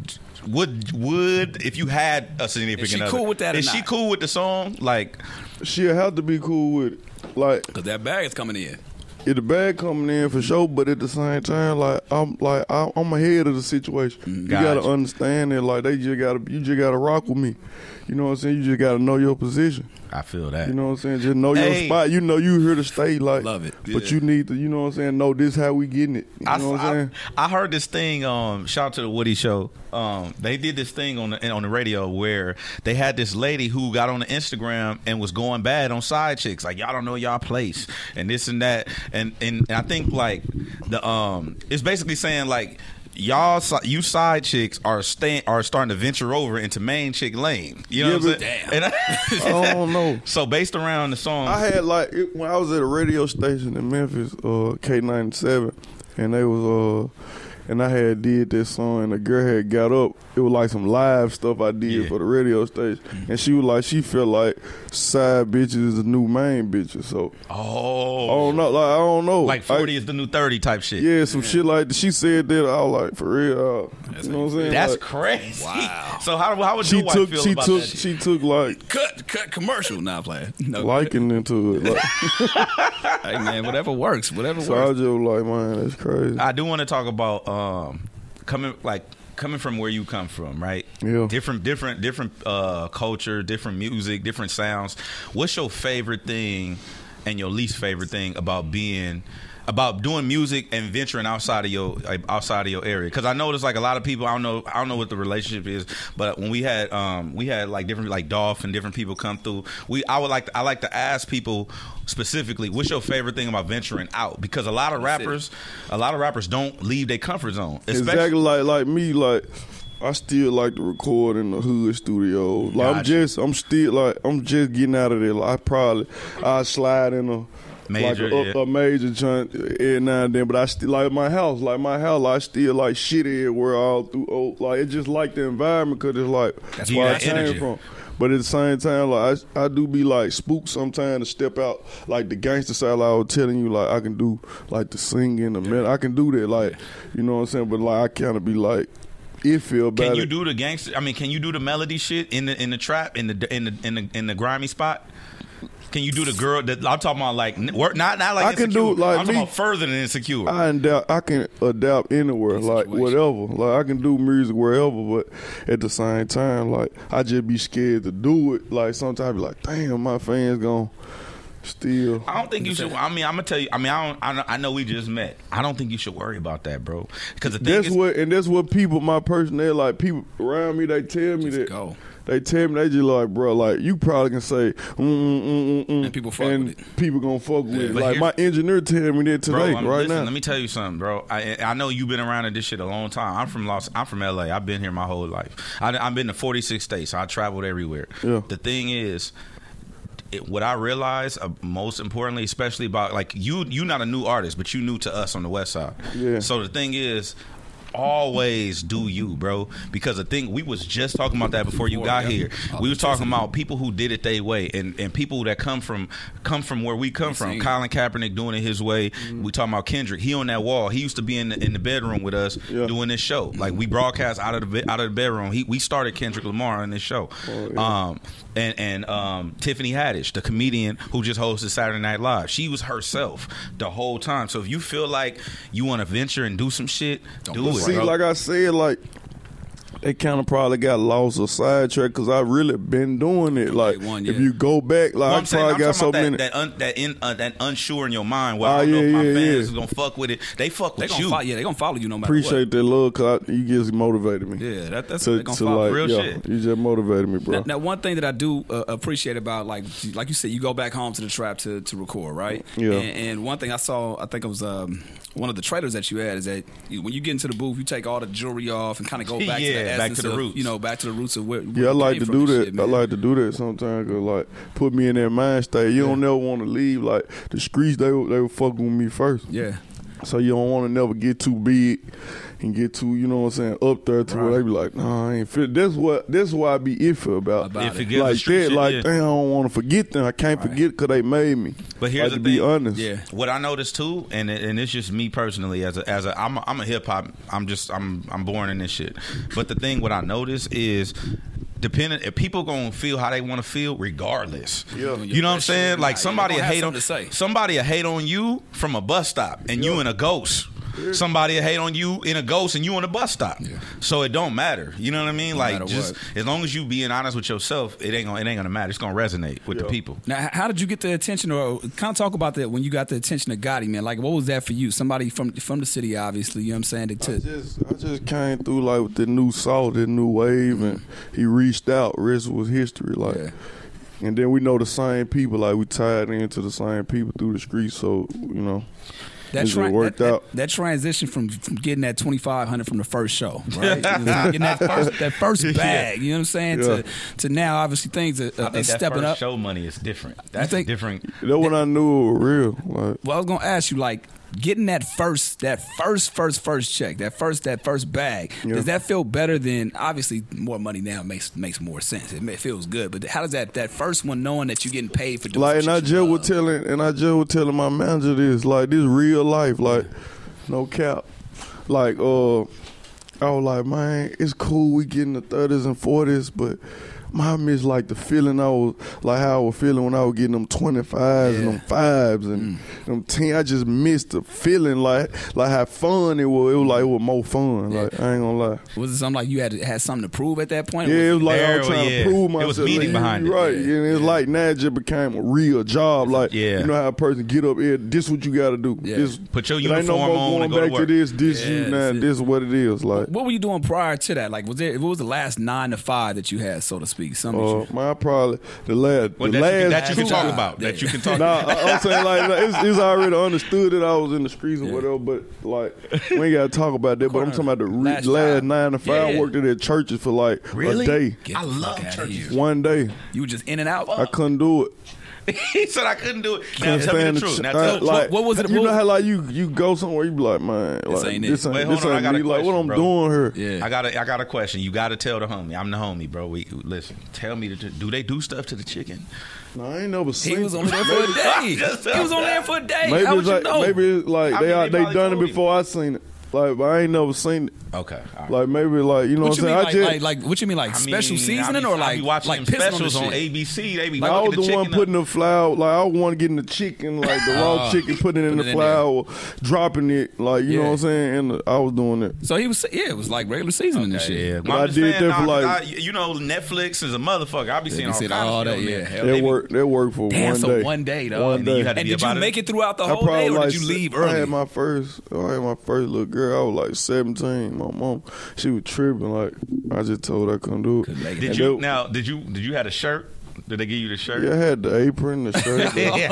Would if you had a significant other, cool with that? Is she cool with the song? Like, she'll have to be cool with it. Like, because that bag is coming in. Yeah, the bag coming in for sure, but at the same time, I'm ahead of the situation. You gotta understand it. Like, you just gotta rock with me. You know what I'm saying? You just gotta know your position. I feel that. You know what I'm saying? Just know your spot. You know you here to stay. Like, love it. But you need to, you know what I'm saying? Know this how we getting it. You know what I'm saying? I heard this thing. Shout out to the Woody Show. They did this thing on the radio where they had this lady who got on the Instagram and was going bad on side chicks, like, y'all don't know y'all place and this and that, and I think like it's basically saying like, you side chicks are starting to venture over into main chick lane. You know what I'm saying? Damn. I don't know. So based around the song, I had when I was at a radio station in Memphis, K97, and they was and I had did this song, and the girl had got up. It was like some live stuff I did for the radio station, and she was like, she felt like side bitches is the new main bitches. So I don't know, like 40 is the new 30 type shit. Yeah, some shit like that. She said that. I was like, for real. You know what I'm saying? That's like, crazy. Wow. So how would your wife feel about that shit? She took like cut commercial. Not playing. No, liking into it. Like, hey man, whatever works. Whatever so works. I was just like, man, that's crazy. I do want to talk about coming from where you come from, right? Yeah. Different culture, different music, different sounds. What's your favorite thing and your least favorite thing about doing music and venturing outside of your area? Because I noticed like a lot of people, I don't know what the relationship is, but when we had like different, like Dolph and different people come through, I like to ask people specifically, what's your favorite thing about venturing out? Because a lot of rappers don't leave their comfort zone. Exactly like me, like I still like to record in the hood studio. Like I'm just getting out of there. Like I slide in a major joint every now and then, but I still like my house. I still like shit everywhere all through. Like it's just like the environment, because it's like that's where I came from. But at the same time, like I do be like spooked sometimes to step out, like the gangster side. Like I was telling you, like I can do like the singing, the metal. I can do that, like you know what I'm saying. But like I kind of be like, it feel bad. Can you do the gangster? I mean, can you do the melody shit in the trap in the grimy spot? Can you do the girl that I'm talking about? Like not like I can Insecure. do like I'm talking about further than Insecure. I can adapt anywhere, like whatever. Like I can do music wherever, but at the same time, like I just be scared to do it. Like sometimes I be like, damn, my fans gon' still. I don't think you should. I mean, I'm gonna tell you. I mean, I know we just met. I don't think you should worry about that, bro. Because the thing that's what people, my personnel, like people around me, they tell me that. Go. They tell me, they just like, bro, like you probably can say, and people fuck with it. People gonna fuck with it. Like my engineer tell me that today, now. Let me tell you something, bro. I know you've been around in this shit a long time. I'm from LA. I've been here my whole life. I've been to 46 states. So I traveled everywhere. Yeah. The thing is, what I realize most importantly, especially about like you not a new artist, but you new to us on the West Side. Yeah. So the thing is, always do you, bro, because the thing, we was just talking about that before you got here. We was talking about people who did it their way, and people that come from where we come from. Colin Kaepernick doing it his way. We talking about Kendrick. He on that wall. He used to be in the bedroom with us doing this show. Like we broadcast out of the bedroom. We started Kendrick Lamar in this show. And Tiffany Haddish, the comedian who just hosted Saturday Night Live, she was herself the whole time. So if you feel like you want to venture and do some shit, do it. See, bro. like I said, like they kind of probably got lost or sidetracked because I really been doing it. Like if you go back, like I probably got so many that unsure in your mind. Well, I don't know if my fans is gonna fuck with it. They fuck with you. They gonna follow you no matter Appreciate what. that love, cause you just motivated me. Yeah, that's they gonna follow. Like, real shit. You just motivated me, bro. Now, one thing that I do appreciate about like you said, you go back home to the trap to record, right? Yeah. And one thing I saw, I think it was one of the trailers that you had, is that when you get into the booth, you take all the jewelry off and kind of go back to the essence the roots. Back to the roots of where. Yeah, I like to do that. Shit, I like to do that sometimes, cause like put me in that mind state. You don't never want to leave. Like the streets, they were fucking with me first. Yeah. So you don't want to never get too big and get too, you know what I'm saying, up there to where they be like, nah, I ain't fit. That's why I be iffy about If like it gives a that. shit, Like, yeah. damn, I don't want to forget them. I can't forget because they made me. But here's like, the to thing. be honest. Yeah. What I noticed too, and it's just me personally, I'm a hip hop. I'm born in this shit. But the thing, what I noticed is, depending if people gonna feel how they want to feel, regardless. Yeah. You know what I'm saying? Like somebody you will gonna hate have on something to say. somebody will hate on you from a bus stop, and you in a Ghost. Somebody will hate on you in a Ghost and you on a bus stop. Yeah. So it don't matter. You know what I mean? No like matter just what. as long as you being honest with yourself, it ain't gonna matter. It's gonna resonate with the people. Now, how did you get the attention, or kind of talk about that when you got the attention of Gotti, man? Like, what was that for you? Somebody from the city, obviously. You know what I'm saying? I just came through like with the new salt, the new wave, and he reached out. Rest was history, like. Yeah. And then we know the same people, like we tied into the same people through the streets, so you know. It worked out. That transition from getting that $2,500 from the first show, right? Getting that first bag, you know what I'm saying? Yeah. To now, obviously things are I think that stepping first up. show money is different. That's think- different. That when I knew it was real. Like, Well, I was gonna ask you, like, getting that first check, that first bag. Yeah. Does that feel better than, obviously more money now makes more sense. It feels good, but how does that first one, knowing that you're getting paid for doing like, and some I shit you just love? was telling my manager this, like, this real life, like, no cap. Like, I was like, man, it's cool we getting the 30s and 40s, but I miss like the feeling how I was feeling when I was getting them 25s and them 5s and them 10. I just missed the feeling like how fun it was. It was more fun. Like, I ain't gonna lie. Was it something like you had something to prove at that point? Yeah, it was like I was There, trying yeah. to prove It myself. was meaning like, behind it. Right. Yeah. And it's like now it just became a real job. Like, Yeah. you know how a person get up here, this what you gotta do. Yeah. This, Put your it ain't no uniform more on going and go to back work. to this Yeah, you now, that's it. this is what it is. Like, What were you doing prior to that? Like, what was the last 9 to 5 that you had, so to speak? man, probably the last. Well, the that you two- can talk about. That you can talk Nah, about. I'm saying like it's already understood that I was in the streets or whatever, but like we ain't gotta talk about that. But I'm talking about the Last last job. 9 to 5. Yeah. I worked at churches for like Really? a day, Get I the fuck love outta churches. here. one day. You were just in and out. I couldn't do it. He said I couldn't do it. Now Couldn't tell me stand the the truth. ch- Now tell like, what was it- You what- know how like you go somewhere, you be like, man, This like, ain't it. this ain't, Wait, hold this on, I ain't got a me. Like what question, I'm bro. doing here. Yeah. I got a question. You got to tell the homie. I'm the homie, bro. Listen. Tell me, do they do stuff to the chicken? No, I ain't never seen. He was only there for a day. He was only there for a day. Maybe How it's would like you know? maybe it's like I mean, they they probably done it told him. before I seen it. Like, but I ain't never seen it. Okay. All right. Like maybe like you know What what you I'm mean, saying. like what you mean, like special seasoning or I like be watching like them pissing on the specials on shit? ABC. They be I was cooking the the one chicken putting the flour, like I was the one getting the chicken, like the raw chicken, putting it in Put the it in there. flour, dropping it, like you know what I'm saying. And I was doing it. So he was, it was like regular seasoning and shit. Yeah, But I did that for like- you know, Netflix is a motherfucker. I be seeing You all said kinds all of that, shit on yeah. there. Hell, That worked for Damn, one so day. one day, though. One And then day. you had to And be did you about it. make it throughout the I whole day, probably or like did you leave I early? had my first little girl. I was like 17. My mom, she was tripping. Like I just told her I couldn't do it. Couldn't make it. Did you have a shirt? Did they give you the shirt? Yeah, I had the apron, the shirt.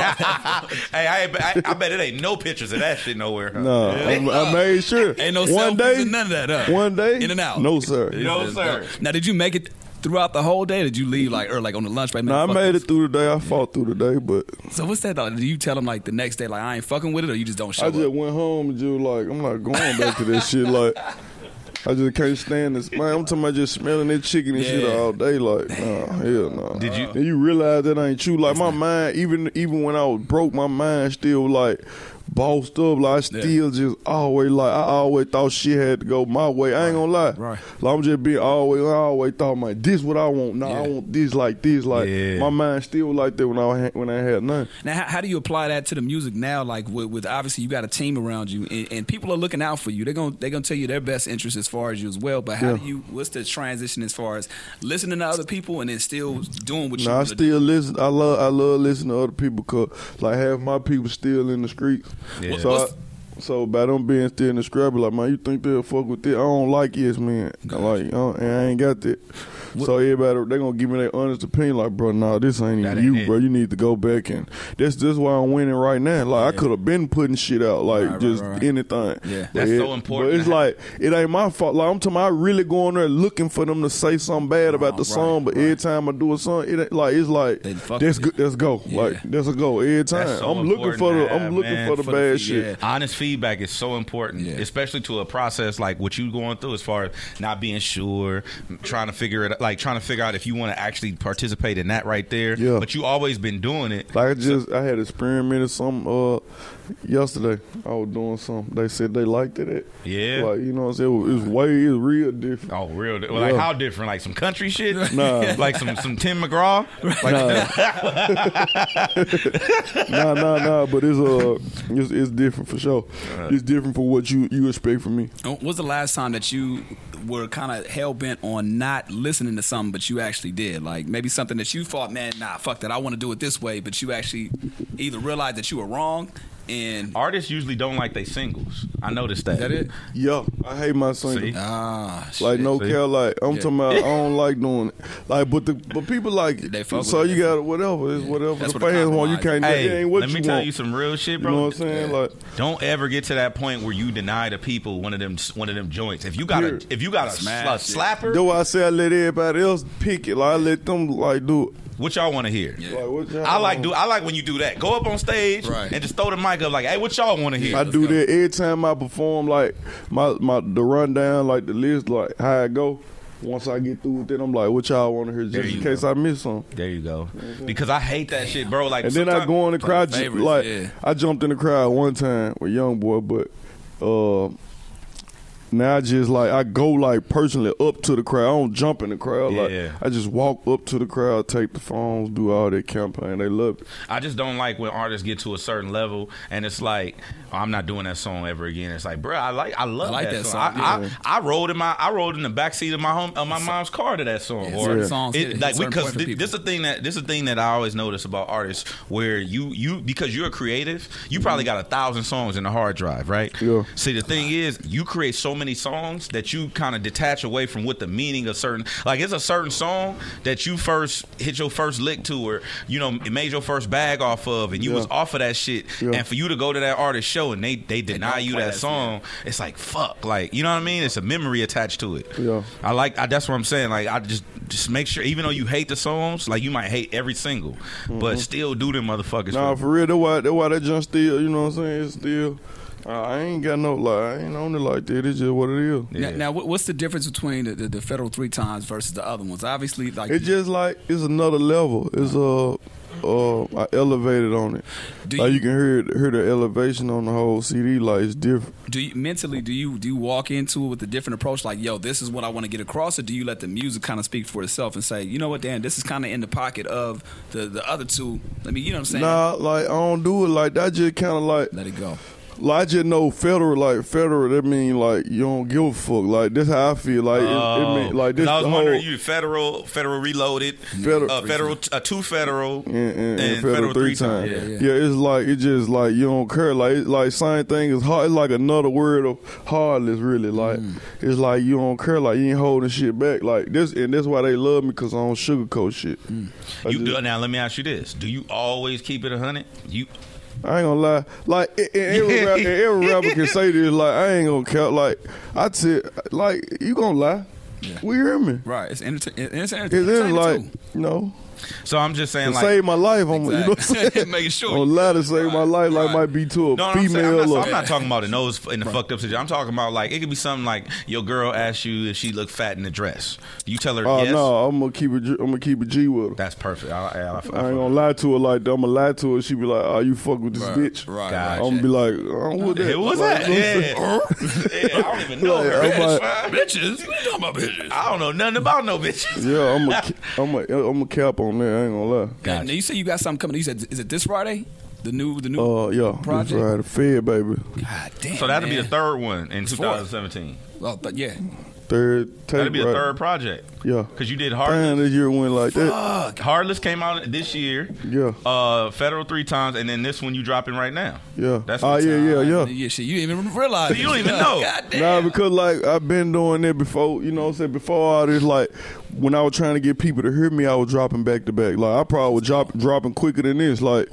Hey, I bet it ain't no pictures of that shit nowhere. Huh? No, I made sure. Ain't no one selfies day, and none of that, huh? One day, In and out. No sir. No, sir. Now, did you make it throughout the whole day? Or did you leave like on the lunch break? No, I Fuck made this. it through the day. I fought through the day, but So what's that though? Do you tell them like the next day, like I ain't fucking with it, or you just don't show I just up? went home and just like I'm not going back to that shit. Like I just can't stand this. Man, I'm talking about just smelling that chicken and shit Yeah. all day. Like, nah, hell no. Did you- And you realize that ain't true. Like my mind, even when I was broke, my mind still like bossed up. Like I still just always like I always thought shit had to go my way. I ain't gonna lie. Right. Like I'm just being I always thought like this what I want. Nah, I want this like this. Like Yeah. my mind still like that when I had nothing. Now, how do you apply that to the music now? Like with obviously you got a team around you, and people are looking out for you. They're gonna tell you their best interest as far as you as well. But how do you? What's the transition as far as listening to other people and then still doing what you? Nah, I wanna do? still listen. I love listening to other people because like half my people still in the streets. Yeah. So by them being still in the street, I be like, man, you think they'll fuck with this? I don't like Yes Man. And I ain't got that. So everybody, they gonna give me their honest opinion. Like, bro, nah, this ain't That even ain't you, it. bro. You need to go back and that's why I'm winning right now. Like I could have been putting shit out, like Right. anything. Yeah. That's so important But it's to have. like it ain't my fault. Like I'm talking, I really go on there looking for them to say something bad about the song. But every time I do a song, it ain't like it's like They that's fuck with good. Let's go. Yeah. Like that's a go every time. That's so I'm looking for important the to have, man, for the for the bad feed, shit. yeah. Honest feedback is so important, especially to a process like what you going through as far as not being sure, trying to figure out if you want to actually participate in that right there. Yeah. But you always been doing it. Like I had experimented something yesterday. I was doing something. They said they liked it. Yeah. Like, you know what I'm saying? It's real different. Oh, real? Well, like how different? Like some country shit? Nah. Like some Tim McGraw? Nah. But it's different for sure. It's different for what you expect from me. When was the last time that you were kind of hell-bent on not listening to something, but you actually did? Like maybe something that you thought, man, nah, fuck that, I want to do it this way, but you actually either realized that you were wrong. And artists usually don't like they singles. I noticed that. Is that it? Yeah, I hate my singles. See? Like no care, like I'm talking about. I don't like doing it. Like, but people like They it. fuck So with you it. got whatever. It's whatever That's the what the fans want. You compromise can't. Hey, it ain't what let me you tell want. you some real shit, You bro. know what I'm saying? Like, don't ever get to that point where you deny the people one of them joints. If you got a Smash, slapper, that's why I say I let everybody else pick it. Like I let them like do it. what y'all want to hear? Like, what y'all I want? like when you do that. Go up on stage Right. and just throw the mic up like, hey, what y'all want to hear? I do that every time I perform. Like the rundown, like the list, like how I go. Once I get through with it, I'm like, what y'all want to hear, There just you in case go. I miss something. There you go. Because I hate that shit, bro. Like, And then I go in the crowd, favorites, like yeah. I jumped in the crowd one time with Young Boy, but now I just like I go like personally up to the crowd. I don't jump in the crowd. Yeah. Like I just walk up to the crowd, take the phones, do all that campaign. They love it. I just don't like when artists get to a certain level and it's like, oh, I'm not doing that song ever again. It's like, bro, I love that song. I rode in the backseat of my mom's car to that song. Yeah, or certain songs it, hit like a certain because point for people. this is the thing that I always notice about artists where you because you're a creative, you probably got 1,000 songs in the hard drive, right? Yeah. See, the thing is, you create so many songs that you kind of detach away from what the meaning of certain, like it's a certain song that you first hit your first lick to, or you know, it made your first bag off of, and you was off of that shit, and for you to go to that artist show and they deny you that song, it's like fuck, like, you know what I mean? It's a memory attached to it. Yeah. That's what I'm saying. Like, I just make sure, even though you hate the songs, like you might hate every single, but still do them motherfuckers. Nah, for real. That's why that junk still. You know what I'm saying? It's still. I ain't got no lie. I ain't on it like that. It's just what it is. Yeah. Now, what's the difference between the Federal 3 times versus the other ones? Obviously, like It's just like it's another level. It's I elevated on it. You can hear the elevation on the whole CD. Like it's different. Do you walk into it with a different approach? Like, yo, this is what I want to get across, or do you let the music kind of speak for itself and say, you know what, Dan, this is kind of in the pocket of the other two. I mean, you know what I'm saying? Nah, like I don't do it like that. Just kind of like Let it go. Like, I just know federal, that mean like you don't give a fuck. Like that's how I feel. Like it mean like this. I was the wondering, whole you federal reloaded, Federal- two federal, and federal 3 times. Yeah. It's like it just like you don't care. Like same thing is hard. It's like another word of heartless. Really, like it's like you don't care. Like you ain't holding shit back. Like this, and that's why they love me because I don't sugarcoat shit. Now let me ask you this: do you always keep it 100? I ain't gonna lie. Like every rapper can say this. Like I ain't gonna count. Like I said, like you gonna lie? Yeah. We hear me. Right. It's entertainment. It's in like no. So I'm just saying, To like, save my life, I'm you know what I'm saying? Making sure. I'm lie to save my life, like might be to a no, I'm female. not talking about in the fucked up situation. I'm talking about like it could be something like your girl asks you if she look fat in the dress. You tell her yes. No, I'm gonna keep it G with her. That's perfect. I ain't gonna lie to her like that. I'm gonna lie to her. She be like, "Oh, you fuck with this bitch." Right. Gotcha. I'm gonna be like, "Oh, what that?" Who was that? Yeah. I don't even know her. Bitches. What you talking about, bitches? I don't know nothing about no bitches. Yeah, I'm a cap on that. I ain't gonna lie. Now, you say you got something coming. You said, is it this Friday? The new Yeah, project? this Friday, Fed, baby. God damn. So that'll be man. the third one in It's 2017. Well, but yeah. Third tape. That'll be the right. third project. Yeah. Because you did Damn, Heartless. this year went like that. Heartless came out this year. Yeah. Federal 3 times, and then this one you dropping right now. Yeah. That's yeah. Yeah, shit, you didn't even realize. So you don't even know. God damn. Nah, because like I've been doing it before, you know what I'm saying? Before all this, like when I was trying to get people to hear me, I was dropping back to back. Like I probably was dropping quicker than this. Like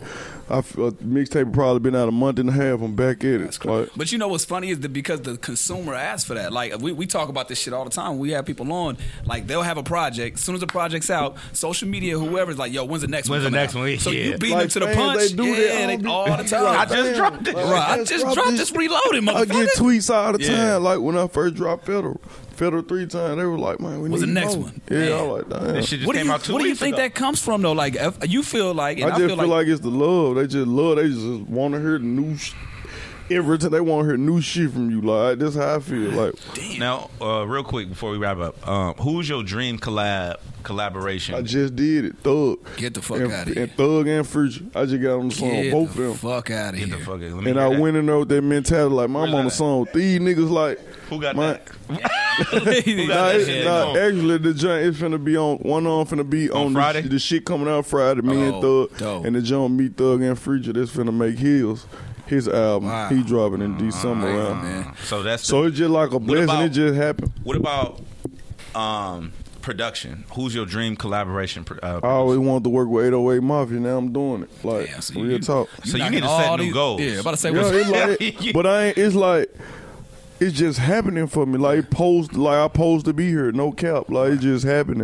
Mixtape probably been out a month and a half. I'm back at it. Like, but you know what's funny is that because the consumer asks for that. Like we talk about this shit all the time. We have people on, like they'll have a project. As soon as the project's out, social media, whoever's like, yo, when's the next one? When's the next one? So you beat Like them to the fans, punch. they do that. They all the time. Like, I just dropped it. like, I just dropped this reloaded, I motherfucker. get tweets all the Yeah. time. Like when I first dropped Federal 3 times, they were like, man, we What's need the next more. one? Yeah, Man. I was like, damn. This shit just What do came you, out 2 what do you weeks think ago. that comes from though? Like if you feel like, and I just feel like it's the love. They just love. They just want to hear the new every time they want to hear new shit from you. Like that's how I feel. Like Now, real quick before we wrap up, who's your dream collaboration? I just did it. Thug. Get the fuck and, outta here. And Thug and Future. I just got on the song get both the of them. fuck out of Get here. the fuck out. Let me And hear I that. went in there with that mentality, like, man, I'm Where's on that the song with these niggas, like, Who got man, that? Nah, that shit? actually, the joint is finna be on. One on finna be on Friday? The shit coming out Friday. Me and Oh, Thug, dope. and the joint me Thug and Future. That's finna make his album. Wow. He dropping in December. Around. man. So that's So it's just like a blessing. about- It just happened. What about production? Who's your dream collaboration? I always wanted to work with 808 Mafia. Now I'm doing it. Like Damn, so real you- talk. So you knocking need to all set new these- goals. Yeah, about to say Yeah, what's it's like, but I ain't. It's like it's just happening for me. Like I supposed to be here. No cap. Like it's just happening.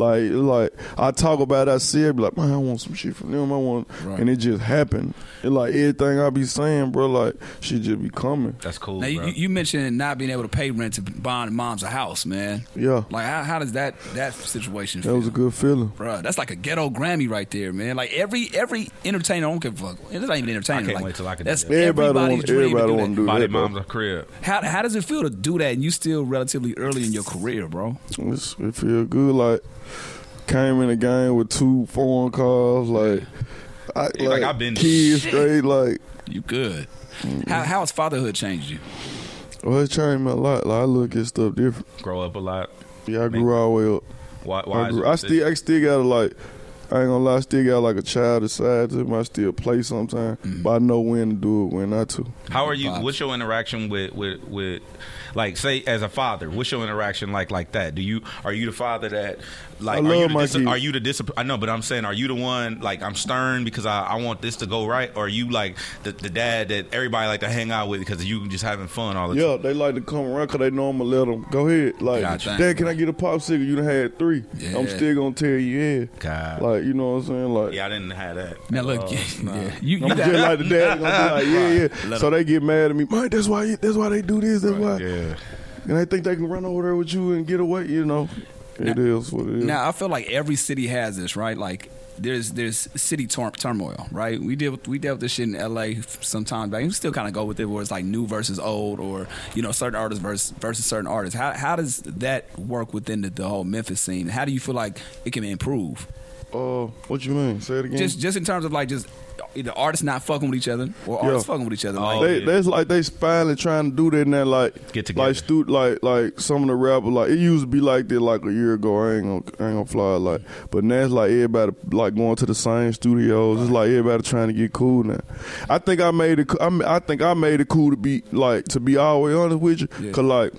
Like I talk about it, I see it, be like, man, I want some shit from them. I want, Right. and it just happened. It like everything I be saying, bro. Like shit just be coming. That's cool, Now bro. you mentioned not being able to pay rent to buying mom's a house, man. Yeah, Like how does that situation that feel? was a good feeling. Bruh, that's like a ghetto Grammy right there, man. Like every entertainer, I don't give a fuck. It's not even entertainer. I can't like, wait till I can that's do that. everybody's dream to do want that. to do Body that. bro. mom's a crib. How does it feel to do that and you still relatively early in your career, bro? It feel good. Like came in the game with 2 foreign cars. Like Like, I've been- kids straight. Like You good. How has fatherhood changed you? well, it changed me a lot. Like I look at stuff different. Grow up a lot. Yeah, I grew all the way up. Why I still got like, I ain't gonna lie, I still got like a childish side to me. I still play sometimes, but I know when to do it, when not to. How are you? Pops. What's your interaction with like, say, as a father? What's your interaction like that? Are you the father that like? I love my kids. Are you the discipline? I know, but I'm saying, are you the one like I'm stern because I want this to go right, or are you like the dad that everybody like to hang out with because you just having fun all the time? Yeah, they like to come around because they know I'm gonna let them go ahead. Like, Gotcha. Dad, can I get a popsicle? You done had 3. Yeah. I'm still gonna tell you, yeah. God. Like, you know what I'm saying? Like, Yeah, I didn't have that. Man, look, you I'm got just like the dad gonna be like, yeah. So they get mad at me, man. That's why they do this. That's why. Yeah. And they think they can run over there with you and get away. You know, it is what it is. Now I feel like every city has this, right? Like there's city turmoil, right? We dealt with this shit in LA some time back. We still kind of go with it, where it's like new versus old, or certain artists versus certain artists. How does that work within the whole Memphis scene? How do you feel like it can improve? What you mean? Say it again. Just in terms of like just either artists not fucking with each other or artists fucking with each other. Like, They, that's like they finally trying to do that now. Like Get together. like some of the rappers. Like it used to be like that like a year ago. I ain't gonna fly like. But now it's like everybody like going to the same studios. It's like everybody trying to get cool now. I think I made it. I think I made it cool to be all the way honest with you. Cause like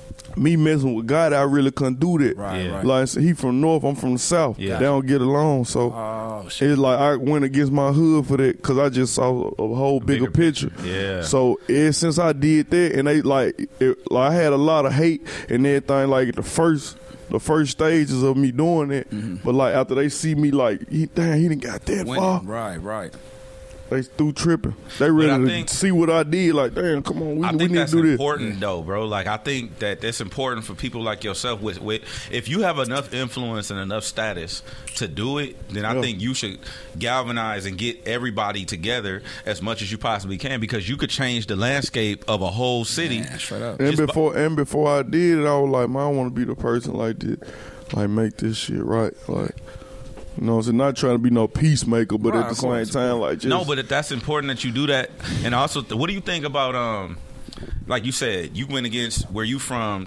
me messing with God, I really couldn't do that. Right, right. Like he from North, I'm from the South. Yeah. They don't get along. So Oh, shit. it's like I went against my hood for that because I just saw a whole bigger picture. Yeah. So since I did that, and they like I had a lot of hate and everything. Like at the first stages of me doing it, but like after they see me like he didn't got that far. Right. They through tripping. They ready think- to see what I did. Like damn, come on, we I need think to that's do this. important though, bro. Like I think that it's important for people like yourself with if you have enough influence and enough status to do it, then I think you should galvanize and get everybody together as much as you possibly can, because you could change the landscape of a whole city. Man, straight up. And Just before I did it, I was like, man, I want to be the person like this, like make this shit right, like. You know, so not trying to be no peacemaker, but Right, at the of same course. time, like just No, but that's important that you do that. And also, what do you think about like you said, you went against where you from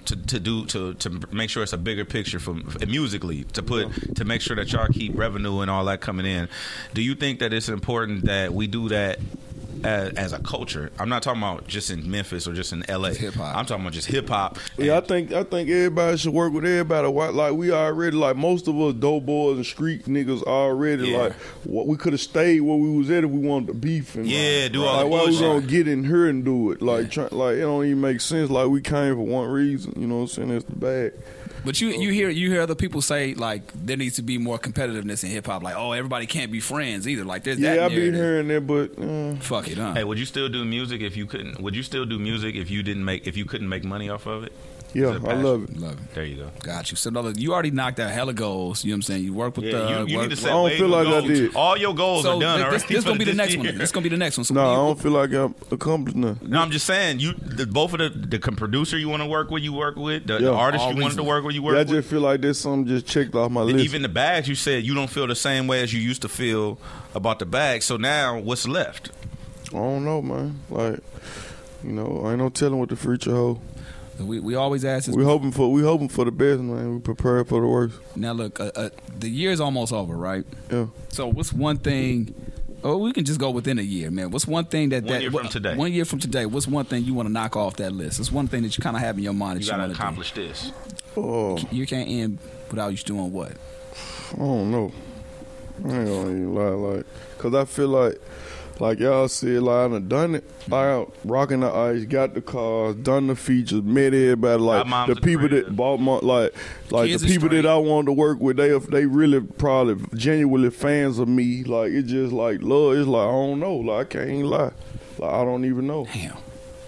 to make sure it's a bigger picture for musically to make sure that y'all keep revenue and all that coming in. Do you think that it's important that we do that as a culture. I'm not talking about just in Memphis or just in LA. Hip hop. I'm talking about just hip hop. Yeah, I think everybody should work with everybody. Like we already, like most of us dope boys and street niggas already, like what we could have stayed where we was at if we wanted to beef and do all like the why we bullshit. gonna get in here and do it? Like like it don't even make sense. Like we came for one reason, you know what I'm saying? That's the bag. But you hear other people say like there needs to be more competitiveness in hip hop. Like, oh, everybody can't be friends either. Like there's that. Yeah, I be narrative. hearing that, but Fuck it, huh? Hey, would you still do music if you couldn't? Would you still do music if you couldn't make money off of it? yeah, Is it I passion? love it. Love it. There you go. Got you. So you already knocked out hella goals. You know what I'm saying? You work with You need to set I don't way feel more like I goals. did. All your goals So are done this already. this gonna for be the next year. one. This gonna be the next one. So No, what I do you- don't feel like I've accomplished nothing. No, I'm just saying, both of the producer you want to work with, you work with. The Yeah. artist All you wanted to reasons. work with, you Yeah, I work with. just feel like there's something just checked off my list. Even the bags, you said you don't feel the same way as you used to feel about the bags. So now, what's left? I don't know, man. Like, you know, I ain't no telling what the future holds. We always ask this. We hoping for the best, man. We prepare for the worst. Now look, the year's almost over, right? Yeah. So what's one thing? Oh, we can just go within a year, man. What's one thing that 1 year from today. 1 year from today. What's one thing you want to knock off that list? It's one thing that you kind of have in your mind that You you, got to want to accomplish this. Oh, do. You can't end without you doing what? I don't know. I ain't gonna even lie, cause I feel like y'all said, like I done it. I out rocking the ice, got the cars, done the features, met everybody. Like My mom's the a people creative. that bought my like Kids the are people straight. that I wanted to work with. They really probably genuinely fans of me. Like it's just like love. It's like I don't know. Like I can't even lie. Like I don't even know. Damn.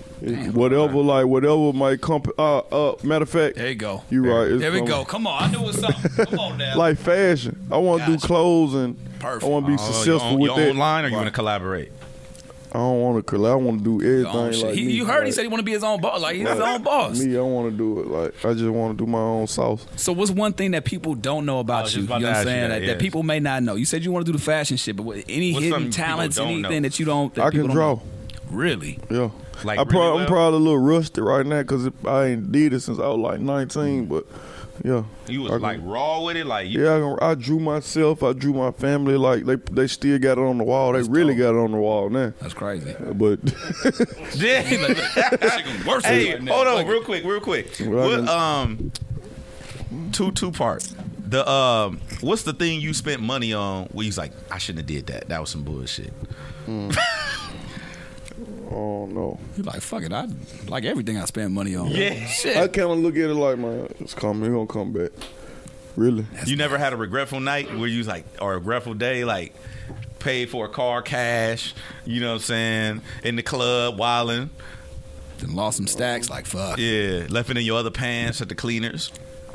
Whatever might come. Matter of fact, There you go. you right. It's There we coming. go. Come on. I knew it was something. Come on now. Like fashion. I want to Gotcha. do clothes and Perfect. I want to be successful with your that. own line, or you want to collaborate? I don't want to collab. I want to do Your everything own shit. like me. You heard he Like, said he want to be his own boss. Like he's his own boss. Me, I want to do it. Like I just want to do my own sauce. So what's one thing that people don't know I about was you? just You about know to what I'm ask you saying? that, That yes. people may not know. You said you want to do the fashion shit, but any What's hidden something people talents, don't anything know? that you don't? That I people can don't draw. know? Really? Yeah. Like I'm really well? probably a little rusty right now because I ain't did it since I was like 19. But yeah, You was I can- like raw with it, like you, Yeah, I drew myself. I drew my family. Like they still got it on the wall. They really got it on the wall now. That's crazy. But yeah. Worse Hey, right now. hold on, Like- real quick. What two part. The what's the thing you spent money on where you was like, I shouldn't have did that. That was some bullshit. oh no, You're like, fuck it. I like everything I spend money on. Yeah. Shit. I kind of look at it like, man, it's coming. It's gonna come back. Really? You never had a regretful night where you was like, or a regretful day, like paid for a car cash, you know what I'm saying, in the club, wilding. Then lost some stacks. Like, fuck. Yeah, left it in your other pants at the cleaners.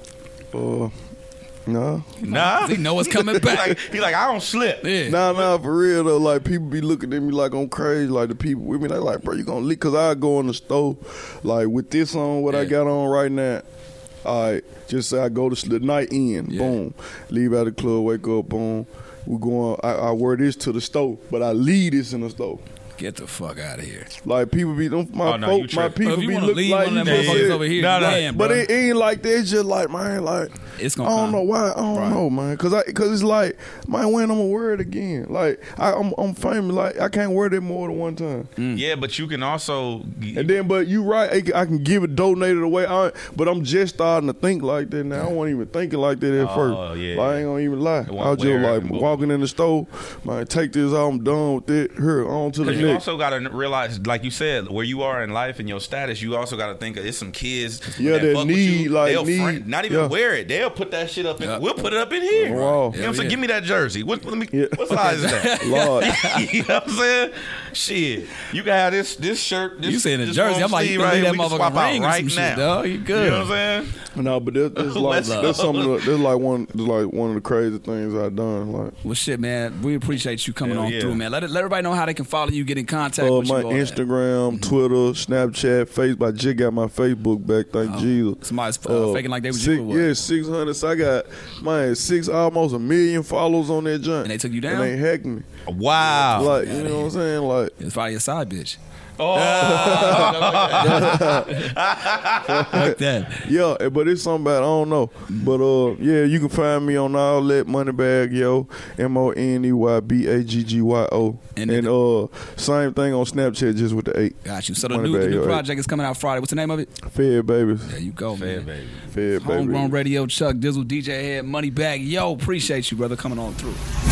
Nah. Nah. He know it's coming back. He like, I don't slip. Yeah. Nah, for real though. Like people be looking at me like I'm crazy. Like the people with me, they like, bro, you gonna leak? Cause I go in the store, like with this on, what I Yeah. got on right now. All right, just say I go to the night in, Yeah. boom, leave out the club, wake up, boom. We going. I wear this to the store, but I leave this in the store. Get the fuck out of here. Like people be, Oh, no, you my tripping. people If you be want to looking leave like one of you them just motherfuckers said. over here, No, no. damn, But bro. it ain't like that. It's just like, man, like It's I gonna don't come. know why. I don't Right. know, man. Cause it's like, man, when I'm gonna wear it again? Like I'm famous. Like I can't wear that more than one time. Yeah, but you can also. And then, but you right. I can give it, donate it away. But I'm just starting to think like that now. I wasn't even thinking like that at first. yeah. Like, I ain't gonna even lie. It I won't was just wear like it, but- walking in the store. Man, take this out. I'm done with it. Here, on to the Because you next. also got to realize, like you said, where you are in life and your status, you also got to think of it's some kids Yeah, that fuck with need, you. like, They'll need- not even yeah. wear it. They'll put that shit up in, Yeah. we'll put it up in here. Wow. You know what I'm Hell saying? yeah. Give me that jersey. What Yeah. size is that? Lord. You know what I'm saying? Shit. You can have this shirt. This, You saying the this jersey? long I'm like, you sleeve can leave that We can motherfucker swap out ring or right some shit, now. dog. You good. You know what I'm saying? No, but that's Let's like go. that's something. That's like one of the crazy things I've done. Like Well, shit, man. We appreciate you coming Hell on yeah. through, man. Let everybody know how they can follow you, get in contact with my you. all that. Instagram, Twitter, Snapchat, Facebook. I just got my Facebook back. Thank Jesus. Somebody's faking like they was you. or what? Yeah, 600. So I got almost 1 million followers on that joint. And they took you down? And they hacked me. Wow. Like you know what I'm saying? Like It's probably a side bitch. Like that. Yeah, but it's something about I don't know. But yeah, you can find me on all that Moneybagg Yo, MONEYBAGGYO, and same thing on Snapchat, just with the 8. Got you. So the new project is coming out Friday. What's the name of it? Fed Babies. There you go, man. Fed Babies. Homegrown Radio, Chuck Dizzle, DJ Head, Moneybagg Yo. Appreciate you, brother, coming on through.